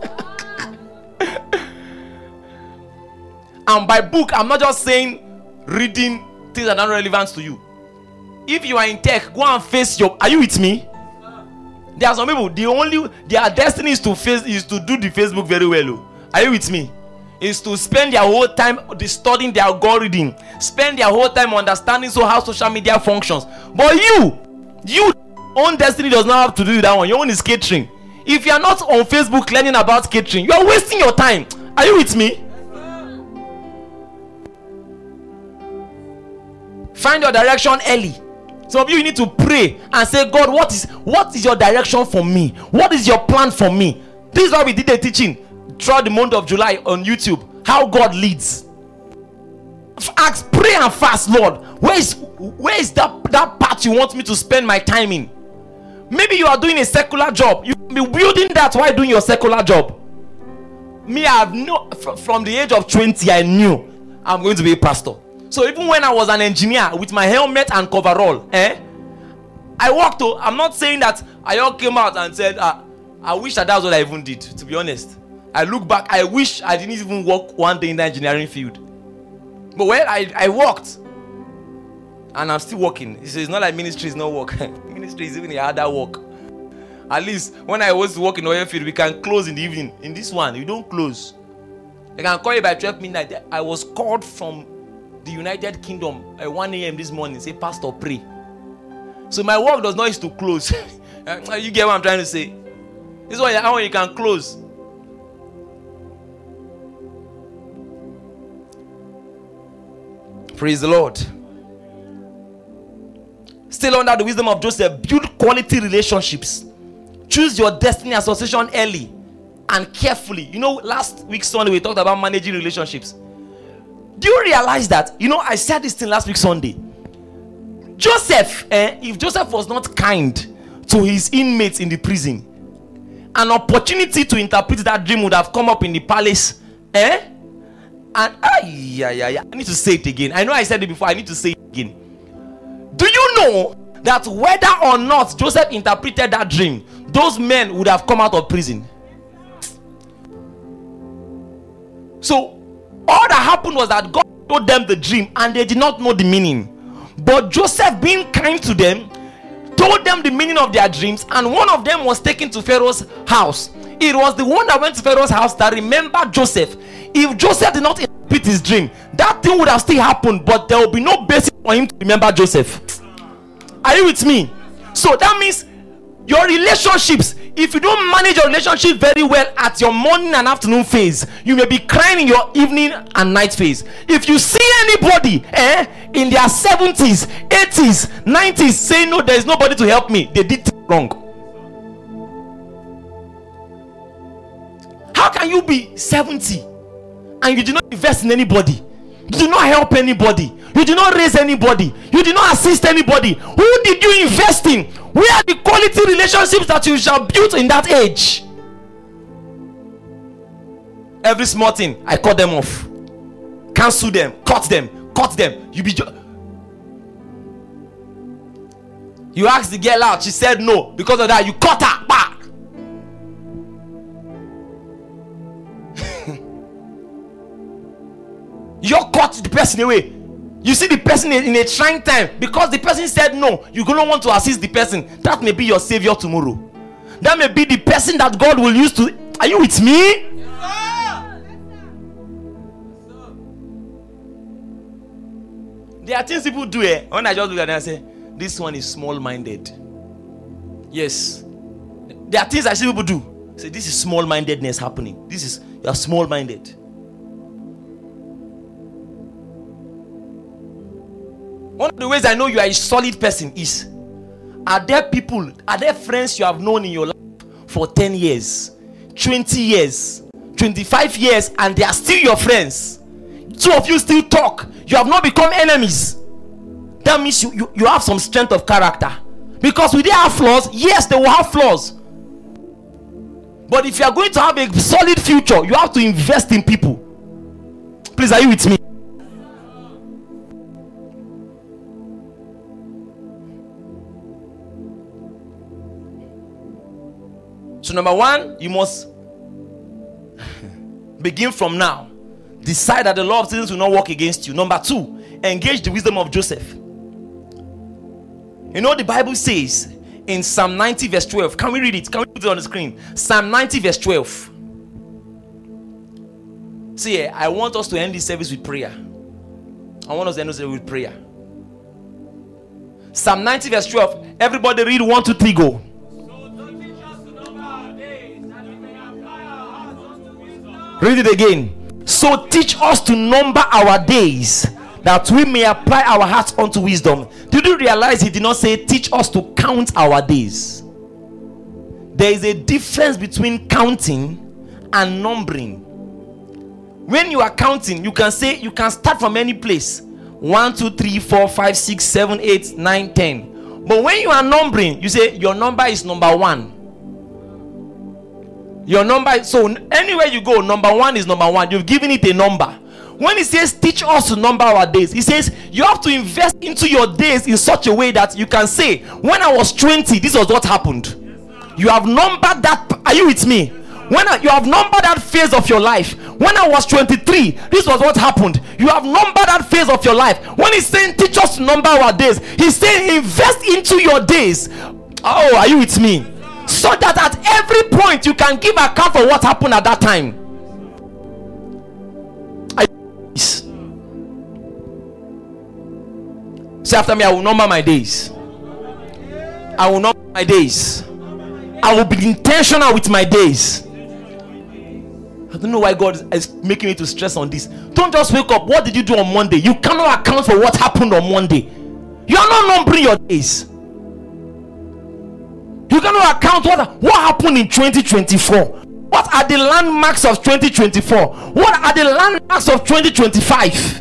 And by book, I'm not just saying reading things that are not relevant to you. If you are in tech, go and face your. Are you with me? There are some people, the only their destiny is to face is to do the Facebook very well. Are you with me? Is to spend their whole time studying their algorithm, spend their whole time understanding so how social media functions. But you, you own destiny does not have to do with that one. Your own is catering. If you are not on Facebook learning about catering, you are wasting your time. Are you with me? Find your direction early. Some of you, you need to pray and say, God, what is what is your direction for me? What is your plan for me? This is why we did a teaching throughout the month of July on YouTube, how God leads. Ask, pray and fast, Lord, where is where is that that part you want me to spend my time in? Maybe you are doing a secular job. You be building that while doing your secular job. Me, I have no from the age of twenty, I knew I'm going to be a pastor. So even when I was an engineer with my helmet and coverall, eh, I walked to, I'm not saying that I all came out and said, ah, I wish that that's what I even did, to be honest. I look back, I wish I didn't even work one day in the engineering field. But when I, I worked, and I'm still working. It's, it's not like ministry is not work. Ministry is even a harder work. At least when I was working in the oil field, we can close in the evening. In this one, you don't close. I can call you by twelve midnight. I was called from the United Kingdom at one a.m. this morning. Say, Pastor, pray. So my work does not used to close. You get what I'm trying to say? This is why how you can close. Praise the Lord. Still under the wisdom of Joseph, build quality relationships. Choose your destiny association early and carefully. You know, last week Sunday we talked about managing relationships. Do you realize that? You know, I said this thing last week Sunday. Joseph, eh, if Joseph was not kind to his inmates in the prison, an opportunity to interpret that dream would have come up in the palace. Eh? And ah, yeah, yeah, yeah. I need to say it again. I know I said it before. I need to say it again. Do you know that whether or not Joseph interpreted that dream, those men would have come out of prison? So all that happened was that God told them the dream and they did not know the meaning. But Joseph, being kind to them, told them the meaning of their dreams, and one of them was taken to Pharaoh's house. It was the one that went to Pharaoh's house that remembered Joseph. If Joseph did not interpret his dream, that thing would have still happened, but there will be no basis for him to remember Joseph. Are you with me? So that means your relationships, if you don't manage your relationship very well at your morning and afternoon phase, you may be crying in your evening and night phase. If you see anybody eh, in their seventies, eighties, nineties saying, no, there is nobody to help me, they did wrong. How can you be seventy and you do not invest in anybody? You do not help anybody. You did not raise anybody. You did not assist anybody. Who did you invest in? Where are the quality relationships that you shall build in that age? Every small thing, I cut them off. Cancel them. Cut them. Cut them. You be. Ju- You asked the girl out, she said no. Because of that, you caught her back. You're caught the person away. You see the person in a trying time because the person said no. You're going to want to assist the person. That may be your savior tomorrow. That may be the person that God will use to. Are you with me? Yes, there are things people do here. When I just look at them and say, this one is small-minded. Yes. There are things I see people do. Say, this is small-mindedness happening. This is, you are small-minded. One of the ways I know you are a solid person is, are there people, are there friends you have known in your life for ten years, twenty years, twenty-five years, and they are still your friends? Two of you still talk. You have not become enemies. That means you, you, you have some strength of character. Because will they have flaws? Yes, they will have flaws. But if you are going to have a solid future, you have to invest in people. Please, are you with me? So number one, you must begin from now. Decide that the law of seasons will not work against you. Number two, engage the wisdom of Joseph. You know the Bible says in Psalm ninety verse twelve. Can we read it? Can we put it on the screen? Psalm ninety verse twelve. See, I want us to end this service with prayer. I want us to end this service with prayer. Psalm ninety verse twelve. Everybody read one, two, three, go. Read it again. So teach us to number our days, that we may apply our hearts unto wisdom. Did you realize he did not say teach us to count our days? There is a difference between counting and numbering. When you are counting, you can say, you can start from any place. one, two, three, four, five, six, seven, eight, nine, ten. But when you are numbering, you say your number is number one. Your number, so anywhere you go, number one is number one. You've given it a number. When he says teach us to number our days, he says you have to invest into your days in such a way that you can say, when I was twenty, this was what happened. You have numbered that. Are you with me? When I, you have numbered that phase of your life. When I was twenty-three, this was what happened. You have numbered that phase of your life. When he's saying teach us to number our days, he's saying invest into your days. Oh, are you with me? So that at every point you can give account for what happened at that time. I, say after me, I will number my days. I will number my days. I will be intentional with my days. I don't know why God is making me to stress on this. Don't just wake up. What did you do on Monday? You cannot account for what happened on Monday. You are not numbering your days. You cannot account what, what happened in twenty twenty-four. What are the landmarks of twenty twenty-four? What are the landmarks of twenty twenty-five?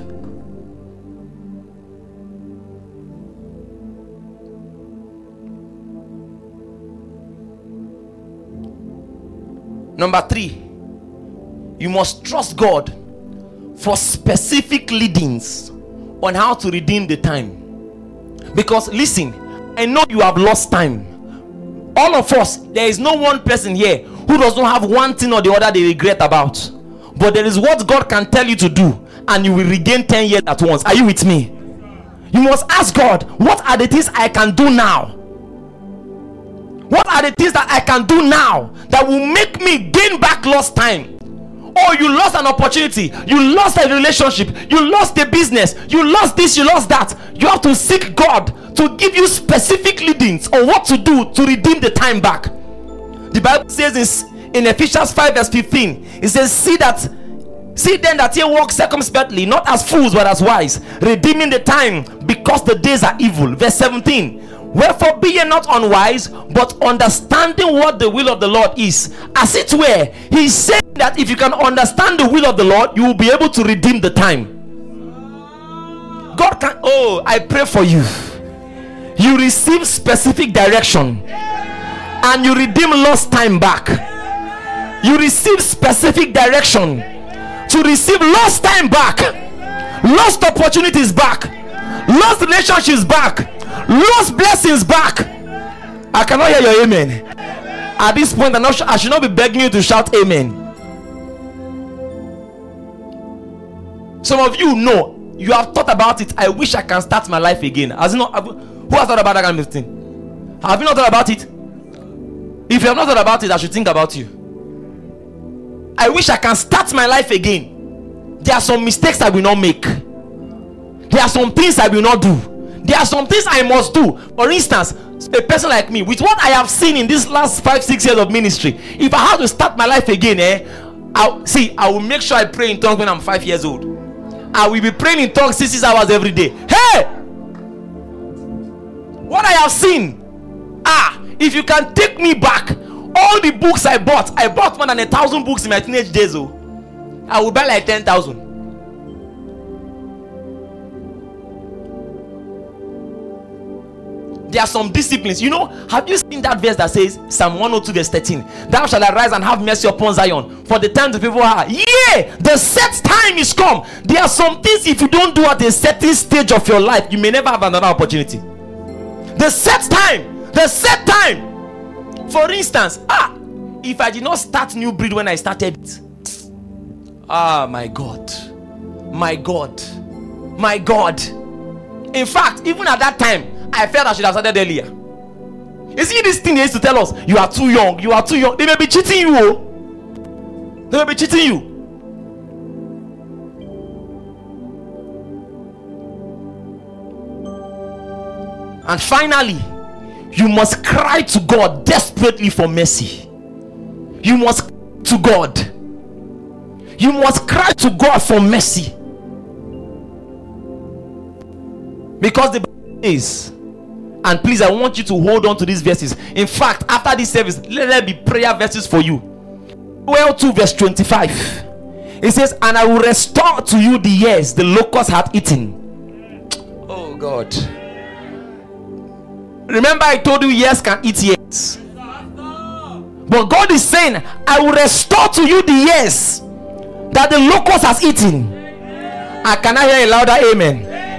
Number three, you must trust God for specific leadings on how to redeem the time. Because listen, I know you have lost time. All of us, there is no one person here who does not have one thing or the other they regret about. But there is what God can tell you to do, and you will regain ten years at once. Are you with me? You must ask God, what are the things I can do now? What are the things that I can do now that will make me gain back lost time? Oh, you lost an opportunity, you lost a relationship, you lost a business, you lost this, you lost that. You have to seek God to give you specific leadings on what to do to redeem the time back. The Bible says in, in Ephesians five verse fifteen, it says, see that see then that ye walk circumspectly, not as fools but as wise, redeeming the time, because the days are evil. Verse seventeen, wherefore be ye not unwise, but understanding what the will of the Lord is. As it were, he's saying that if you can understand the will of the Lord, you will be able to redeem the time. God can, oh, I pray for you. You receive specific direction and you redeem lost time back. You receive specific direction to receive lost time back, lost opportunities back, lost relationships back, lost blessings back. I cannot hear your amen. At this point, I'm not, I should not be begging you to shout amen. Some of you know, you have thought about it. I wish I can start my life again. Has it not, have, who has thought about that kind of thing? Have you not thought about it? If you have not thought about it, I should think about you. I wish I can start my life again. There are some mistakes I will not make. There are some things I will not do. There are some things I must do. For instance, a person like me, with what I have seen in these last five, six years of ministry, if I have to start my life again, eh, I'll, see, I will make sure I pray in tongues when I'm five years old. I will be praying in tongues six, six hours every day. Hey! What I have seen, ah, if you can take me back, all the books I bought, I bought more than a thousand books in my teenage days. Oh, I will buy like ten thousand. There are some disciplines. You know, have you seen that verse that says, Psalm one oh two verse thirteen, thou shalt arise and have mercy upon Zion, for the time the people are, yeah, the set time is come. There are some things, if you don't do at a certain stage of your life, you may never have another opportunity. The set time, the set time. For instance, ah, if I did not start New Breed when I started it, ah, my God, my God, my God. In fact, even at that time, I felt I should have started earlier. You see, this thing they used to tell us, you are too young, you are too young. They may be cheating you. Oh. They may be cheating you. And finally, you must cry to God desperately for mercy. You must cry to God. You must cry to God for mercy. Because the Bible is, and please, I want you to hold on to these verses. In fact, after this service, let there be prayer verses for you. Joel two verse twenty-five. It says, and I will restore to you the years the locust hath eaten. Oh God. Remember, I told you years can eat years. But God is saying, I will restore to you the years that the locust has eaten. I cannot hear a louder amen.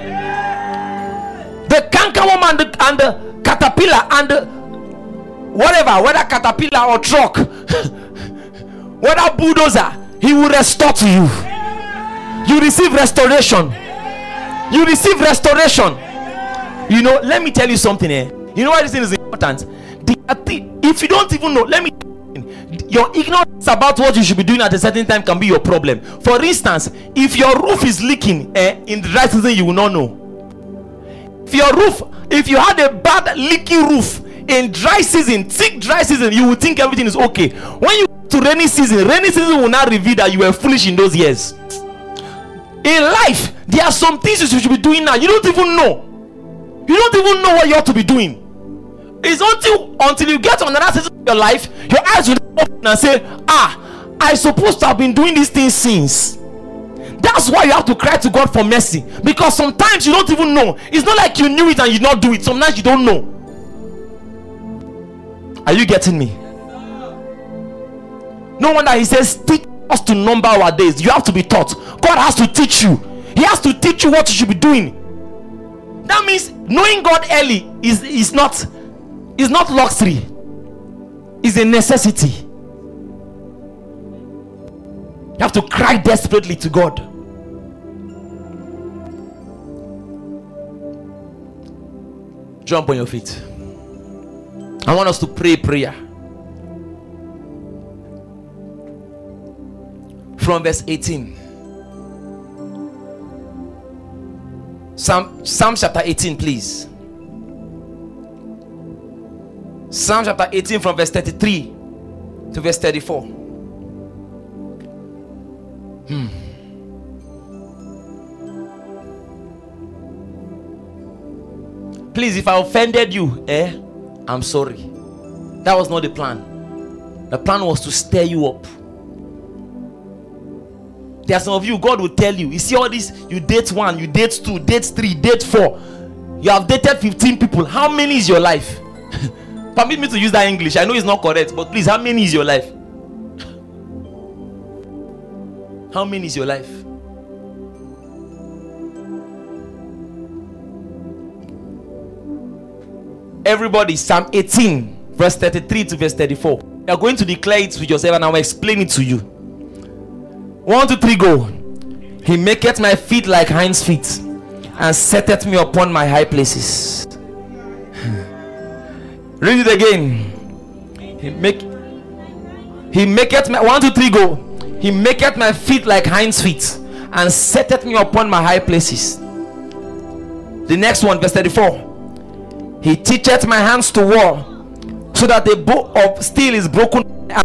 The cankerworm and the, and the caterpillar and the whatever, whether caterpillar or truck, whether bulldozer, he will restore to you. You receive restoration. You receive restoration. You know, let me tell you something here. You know why this thing is important? The, if you don't even know, let me your ignorance about what you should be doing at a certain time can be your problem. For instance, if your roof is leaking eh, in the dry season, you will not know. If your roof, if you had a bad leaky roof in dry season, thick dry season, you will think everything is okay. When you go to rainy season, rainy season will not reveal that you were foolish in those years. In life, there are some things you should be doing now. You don't even know. You don't even know what you ought to be doing. It's until until you get to another season of your life, your eyes will open and say, ah, I supposed to have been doing these things since. That's why you have to cry to God for mercy, because sometimes you don't even know. It's not like you knew it and you not do it. Sometimes you don't know. Are you getting me? No wonder he says, teach us to number our days. You have to be taught. God has to teach you. He has to teach you what you should be doing. That means knowing God early is, is not is not luxury. It's a necessity. You have to cry desperately to God. Jump on your feet. I want us to pray prayer from verse eighteen. Psalm, Psalm chapter eighteen, please. Psalm chapter eighteen from verse thirty-three to verse thirty-four. Hmm. Please, if I offended you, eh, I'm sorry. That was not the plan. The plan was to stir you up. There are some of you, God will tell you, you see all this, you date one, you date two, date three, date four. You have dated fifteen people. How many is your life? Permit me to use that English. I know it's not correct, but please, how many is your life? How many is your life? Everybody, Psalm eighteen, verse thirty-three to verse thirty-four. You are going to declare it with yourself, and I will explain it to you. One, two, three, go. He maketh my feet like hinds' feet, and setteth me upon my high places. Read it again. He make He maketh my one, two, three, go. He maketh my feet like hinds' feet, and setteth me upon my high places. The next one, verse thirty-four. He teacheth my hands to war, so that the bow of steel is broken.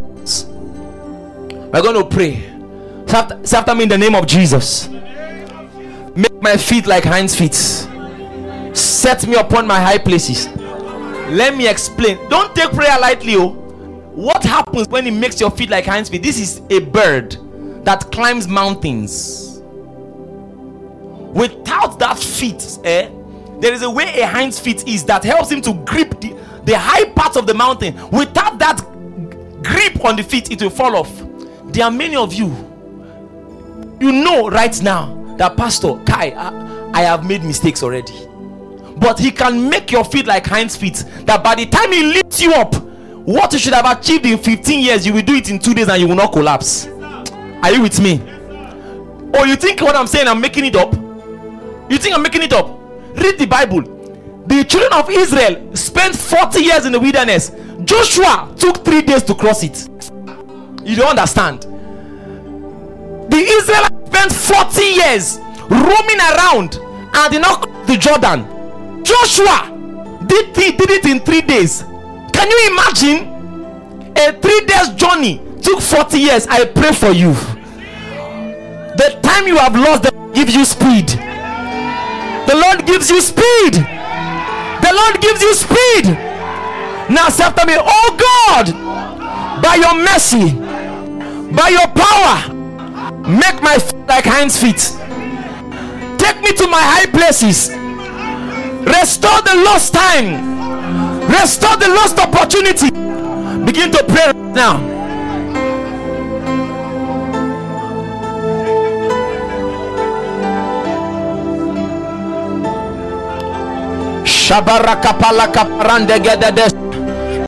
We're going to pray. Say after, say after me in the name of Jesus. Make my feet like hinds' feet. Set me upon my high places. Let me explain. Don't take prayer lightly. Oh, what happens when it makes your feet like hinds' feet? This is a bird that climbs mountains. Without that feet, eh, there is a way a hind's feet is that helps him to grip the, the high parts of the mountain. Without that grip on the feet, it will fall off. There are many of you, you know right now that Pastor Kai, I, I have made mistakes already, but he can make your feet like hinds' feet, that by the time he lifts you up, what you should have achieved in fifteen years, you will do it in two days and you will not collapse. Are you with me? Or you think what I'm saying, I'm making it up? You think I'm making it up? Read the Bible. The children of Israel spent forty years in the wilderness. Joshua took three days to cross it. You don't understand. The Israelites spent forty years roaming around and did not cross the Jordan. Joshua did, did it in three days. Can you imagine? A three days journey took forty years. I pray for you. The time you have lost, the Lord gives you speed. The Lord gives you speed. The Lord gives you speed. Now say after me, oh God, by your mercy, by your power, make my feet like hinds' feet. Take me to my high places. Restore the lost time. Restore the lost opportunity. Begin to pray right now. Shabaraka palaka parande gedede